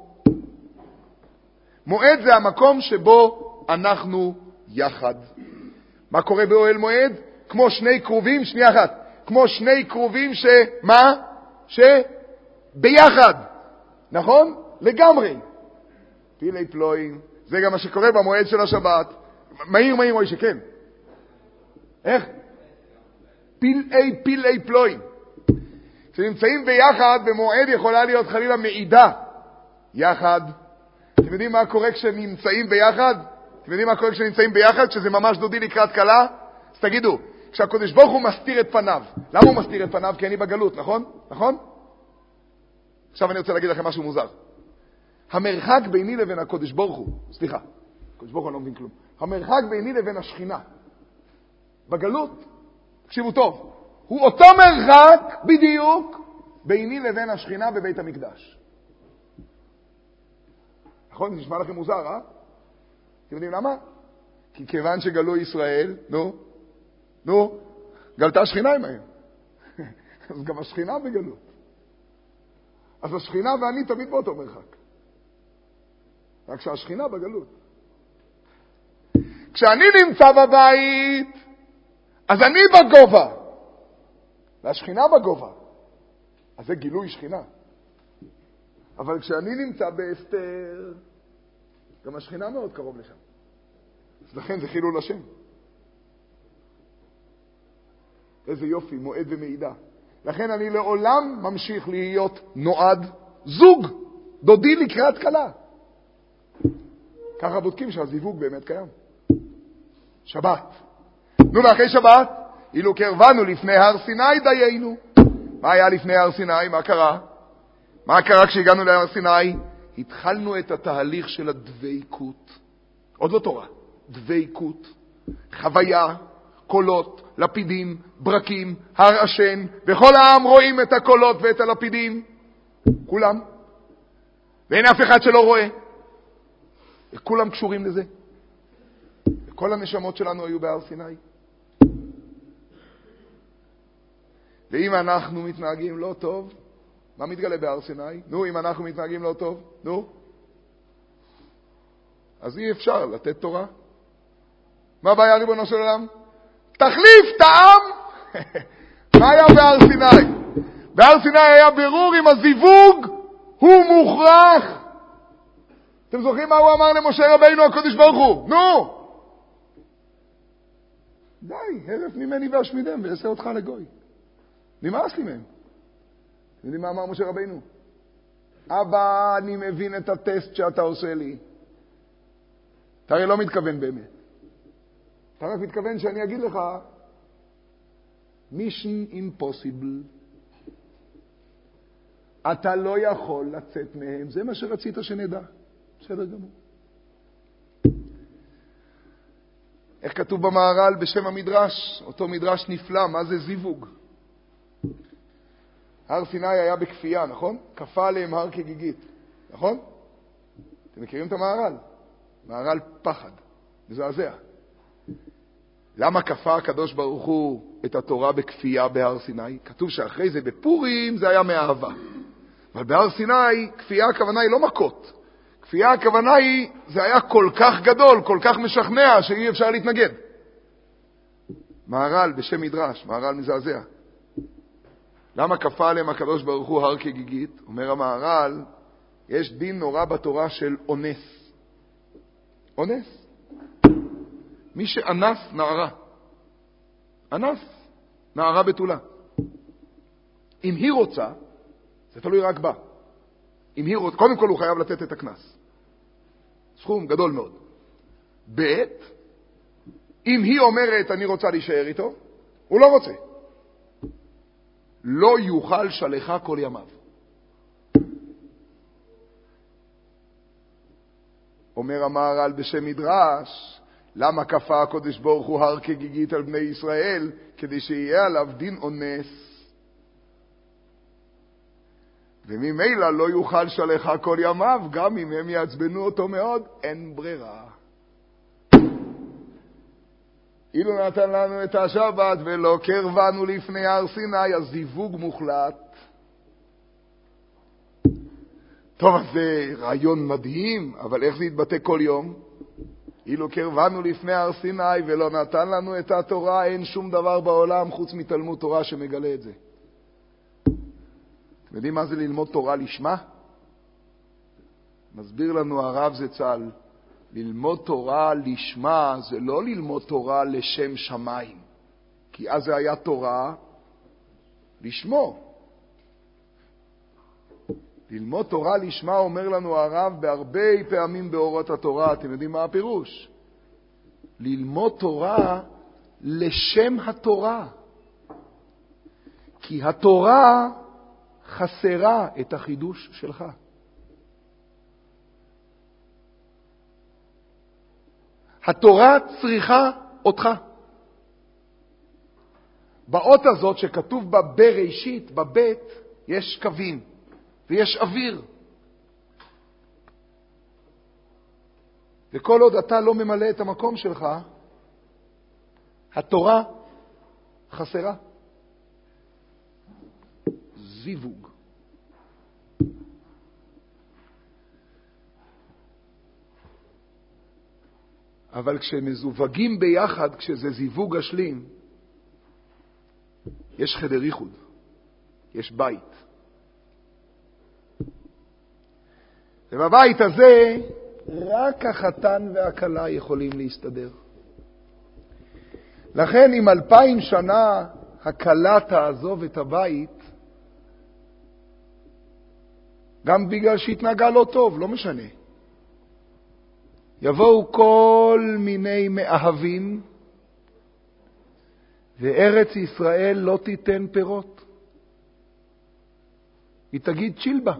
מועד זה המקום שבו אנחנו יחד. מה קורה באוהל מועד? כמו 2 קרובים, שנייה אחת, כמו 2 קרובים מה? ביחד. נכון? לגמרי. פילי פלואים. זה גם מה שקורה במועד של השבת. מהיר, אוי שכן. איך? פילי פלואים. כשנמצאים ביחד, במועד יכולה להיות חלילה מעידה. יחד. אתם יודעים מה קורה כשנמצאים ביחד? אתם יודעים מה קורה כשנמצאים ביחד? כשזה ממש דודי לקראת קלה? אז תגידו, כשהקדוש ברוך הוא מסתיר את פניו. למה הוא מסתיר את פניו? כי אני בגלות, נכון? נכון? עכשיו אני רוצה להגיד לכם משהו מוזר. המרחק ביני לבין הקדוש ברוך הוא, סליחה, הקדוש ברוך הוא לא מבין כלום. המרחק ביני לבין השכינה, בגלות, תקשיבו טוב, הוא אותו מרחק בדיוק ביני לבין השכינה בבית המקדש. נכון? זה נשמע לכם מוזר, אה? אתם יודעים למה? כי כיוון שגלו ישראל, גלתה השכינה עמהם. אז גם השכינה בגלות. אז השכינה ואני תמיד באותו מרחק. רק שהשכינה בגלות. כשאני נמצא בבית, אז אני בגובה. והשכינה בגובה. אז זה גילוי שכינה. אבל כשאני נמצא באסתר, גם השכינה מאוד קרוב לשם. אז לכן זה חילול השם. איזה יופי, מועד ומעידה. לכן אני לעולם ממשיך להיות נועד זוג, דודי לקראת קלה. ככה בודקים שהזיווג באמת קיים. שבת. נו, ואחרי שבת, אילו קרבנו לפני הר סיני דיינו. מה היה לפני הר סיני? מה קרה? מה קרה כשהגענו להר סיני? התחלנו את התהליך של הדוויקות. עוד לא תורה. דוויקות. חוויה, קולות, לפידים, ברקים, הר עשן, וכל העם רואים את הקולות ואת הלפידים. כולם. ואין אף אחד שלא רואה. וכולם קשורים לזה. וכל הנשמות שלנו היו בהר סיני. ואם אנחנו מתנהגים לא טוב, מה מתגלה בהר סיני? נו, אם אנחנו מתנהגים לא טוב, אז אי אפשר לתת תורה. מה הבעיה, ריבונו של עולם? תחליף את העם. מה היה בהר סיני? בהר סיני היה בירור עם הזיווג, הוא מוכרח. אתם זוכרים מה הוא אמר למשה רבינו הקדוש ברוך הוא? נו! די, הרף ממני ואשמידם ועשה אותך לגוי. נמאס לי מהם. אתם יודעים מה אמר משה רבינו? אבא, אני מבין את הטסט שאתה עושה לי. אתה הרי לא מתכוון באמת. אתה רק מתכוון שאני אגיד לך, mission impossible. אתה לא יכול לצאת מהם. זה מה שרצית שנדע. בסדר גמור. איך כתוב במהר"ל בשם המדרש? אותו מדרש נפלא, מה זה זיווג? הר סיני היה בכפייה, נכון? כפה עליהם הר כגיגית, נכון? אתם מכירים את המהר"ל? מהר"ל פחד, מזעזע. למה כפה הקדוש ברוך הוא את התורה בכפייה בהר סיני? כתוב שאחרי זה בפורים זה היה מאהבה. אבל בהר סיני כפייה הכוונה היא לא מכות. כפייה הכוונה היא, זה היה כל כך גדול, כל כך משכנע, שאי אפשר להתנגד. מהר"ל בשם מדרש, מהר"ל מזעזע. למה כפה עליהם הקדוש ברוך הוא הר כגיגית? אומר המהר"ל, יש דין נורא בתורה של אונס. אונס. מי שאנס נערה. אנס, נערה בתולה. אם היא רוצה, זה תלוי רק בה. אם היא רוצה, קודם כל הוא חייב לתת את הכנס. סכום גדול מאוד. ב' אם היא אומרת אני רוצה להישאר איתו, הוא לא רוצה. לא יוכל שלחה כל ימיו. אומר המהר"ל בשם מדרש, למה כפה הקדוש ברוך הוא הר כגיגית על בני ישראל? כדי שיהיה עליו דין אונס. וממילא לא יוכל שלחה כל ימיו, גם אם הם יעצבנו אותו מאוד, אין ברירה. אילו נתן לנו את השבת ולא קרבנו לפני הר סיני, אז זיווג מוחלט. טוב, אז זה רעיון מדהים, אבל איך זה יתבטא כל יום? אילו קרבנו לפני הר סיני ולא נתן לנו את התורה, אין שום דבר בעולם חוץ מתלמוד תורה שמגלה את זה. אתם יודעים מה זה ללמוד תורה לשמה? מסביר לנו הרב זצ"ל, ללמוד תורה לשמה זה לא ללמוד תורה לשם שמיים, כי אז זה היה תורה לשמו. ללמוד תורה לשמה אומר לנו הרב בהרבה פעמים באורות התורה. אתם יודעים מה הפירוש? ללמוד תורה לשם התורה, כי התורה חסרה את החידוש שלך. התורה צריכה אותך. באות הזאת שכתוב בה בראשית, בבית, יש קווים ויש אוויר. וכל עוד אתה לא ממלא את המקום שלך, התורה חסרה. זיווג. אבל כשמזווגים ביחד, כשזה זיווג השלים, יש חדר ייחוד, יש בית. ובבית הזה רק החתן והכלה יכולים להסתדר. לכן אם 2000 שנה הכלה תעזוב את הבית, גם בגלל שהתנהגה לא טוב, לא משנה. יבואו כל מיני מאהבים, וארץ ישראל לא תיתן פירות. היא תגיד צ'ילבה.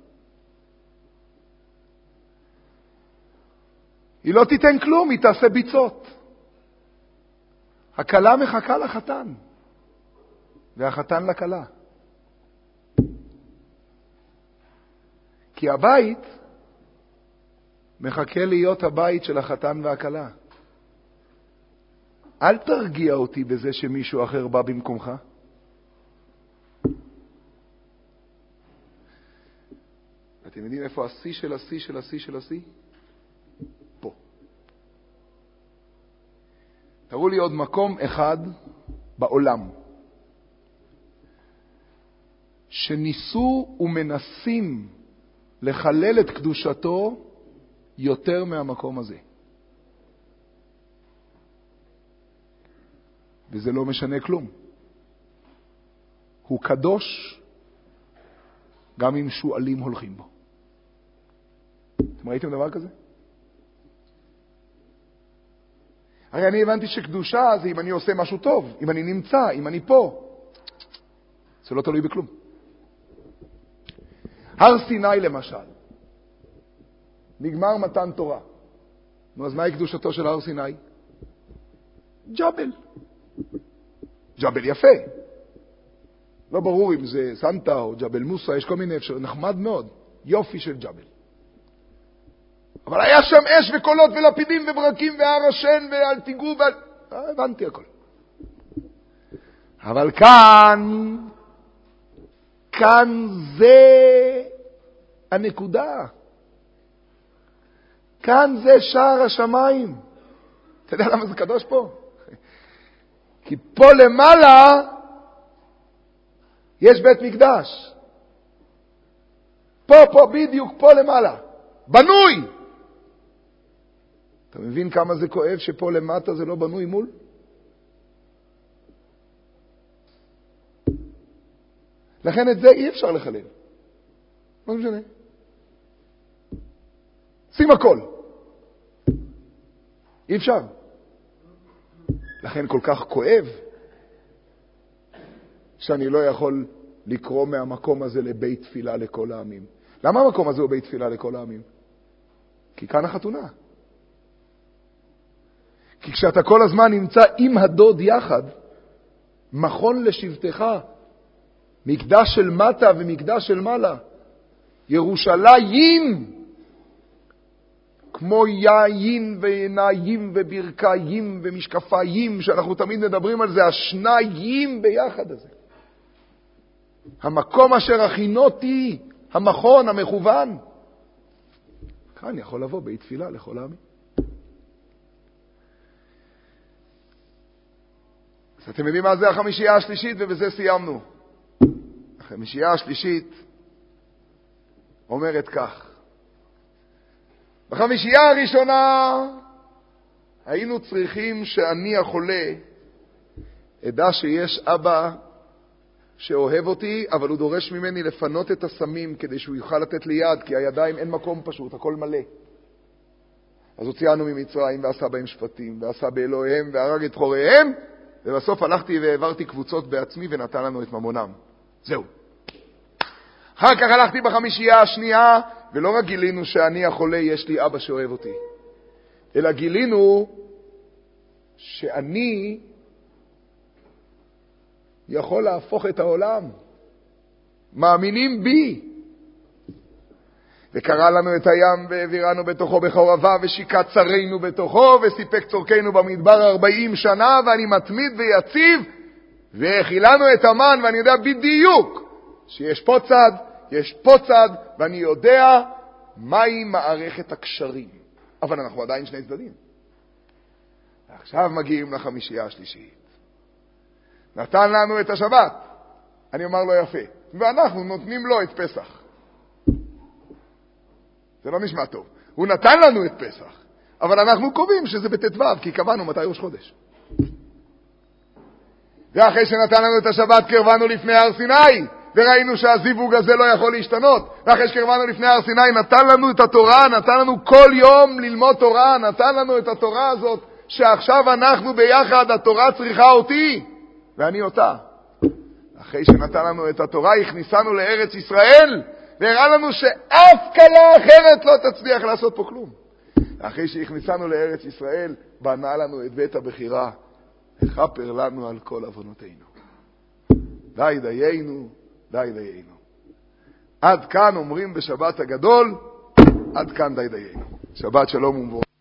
היא לא תיתן כלום, היא תעשה ביצות. הכלה מחכה לחתן, והחתן לכלה. כי הבית מחכה להיות הבית של החתן והכלה. אל תרגיע אותי בזה שמישהו אחר בא במקומך. אתם יודעים איפה השיא של השיא של השיא של השיא? פה. תראו לי עוד מקום אחד בעולם שניסו ומנסים לחלל את קדושתו יותר מהמקום הזה. וזה לא משנה כלום. הוא קדוש גם אם שואלים הולכים בו. אתם ראיתם דבר כזה? הרי אני הבנתי שקדושה זה אם אני עושה משהו טוב, אם אני נמצא, אם אני פה. זה לא תלוי בכלום. הר סיני למשל, נגמר מתן תורה. נו, אז מהי קדושתו של הר סיני? ג'בל. ג'בל יפה. לא ברור אם זה סנטה או ג'בל מוסה, יש כל מיני אפשרויות, נחמד מאוד. יופי של ג'בל. אבל היה שם אש וקולות ולפידים וברקים והר השן ואל תיגעו הבנתי הכל. אבל כאן זה הנקודה. כאן זה שער השמיים. אתה יודע למה זה קדוש פה? כי פה למעלה יש בית מקדש. פה בדיוק, פה למעלה. בנוי. אתה מבין כמה זה כואב שפה למטה זה לא בנוי מול? לכן את זה אי אפשר לחלל. לא משנה. שים הכל. אי אפשר. לכן כל כך כואב שאני לא יכול לקרוא מהמקום הזה לבית תפילה לכל העמים. למה המקום הזה הוא בית תפילה לכל העמים? כי כאן החתונה. כי כשאתה כל הזמן נמצא עם הדוד יחד, מכון לשבטך, מקדש של מטה ומקדש של מעלה, ירושלים, כמו יין ועיניים וברכיים ומשקפיים, שאנחנו תמיד מדברים על זה, השניים ביחד הזה. המקום אשר הכינותי, המכון, המכוון. כאן יכול לבוא בית תפילה לכל העמים. אז אתם יודעים מה זה החמישייה השלישית, ובזה סיימנו. החמישייה השלישית אומרת כך. בחמישייה הראשונה היינו צריכים שאני החולה אדע שיש אבא שאוהב אותי, אבל הוא דורש ממני לפנות את הסמים כדי שהוא יוכל לתת לי יד, כי הידיים אין מקום פשוט, הכל מלא. אז הוציאנו ממצרים ועשה בהם שפטים, ועשה באלוהיהם והרג את חוריהם, ובסוף הלכתי והעברתי קבוצות בעצמי ונתן לנו את ממונם. זהו. אחר כך הלכתי בחמישייה השנייה, ולא רק גילינו שאני החולה, יש לי אבא שאוהב אותי, אלא גילינו שאני יכול להפוך את העולם. מאמינים בי. וקרא לנו את הים והעבירנו בתוכו בחורבה, ושיקע צרינו בתוכו, וסיפק צורכנו במדבר 40 שנה, ואני מתמיד ויציב, והכילנו את המן, ואני יודע בדיוק שיש פה צד, יש פה צד, ואני יודע מהי מערכת הקשרים. אבל אנחנו עדיין שני צדדים. עכשיו מגיעים לחמישייה השלישית. נתן לנו את השבת. אני אומר לו יפה. ואנחנו נותנים לו את פסח. זה לא נשמע טוב. הוא נתן לנו את פסח. אבל אנחנו קובעים שזה בט"ו, כי קבענו מתי ראש חודש. ואחרי שנתן לנו את השבת קרבנו לפני הר סיני, וראינו שהזיווג הזה לא יכול להשתנות. ואחרי שקרבנו לפני הר סיני נתן לנו את התורה, נתן לנו כל יום ללמוד תורה, נתן לנו את התורה הזאת, שעכשיו אנחנו ביחד, התורה צריכה אותי, ואני אותה. אחרי שנתן לנו את התורה, הכניסנו לארץ ישראל, והראה לנו שאף קלה אחרת לא תצליח לעשות פה כלום. אחרי שהכניסנו לארץ ישראל, בנה לנו את בית הבחירה, וכפר לנו על כל עוונותינו. די דיינו, די דיינו. עד כאן אומרים בשבת הגדול, עד כאן די דיינו. שבת שלום ומבורך.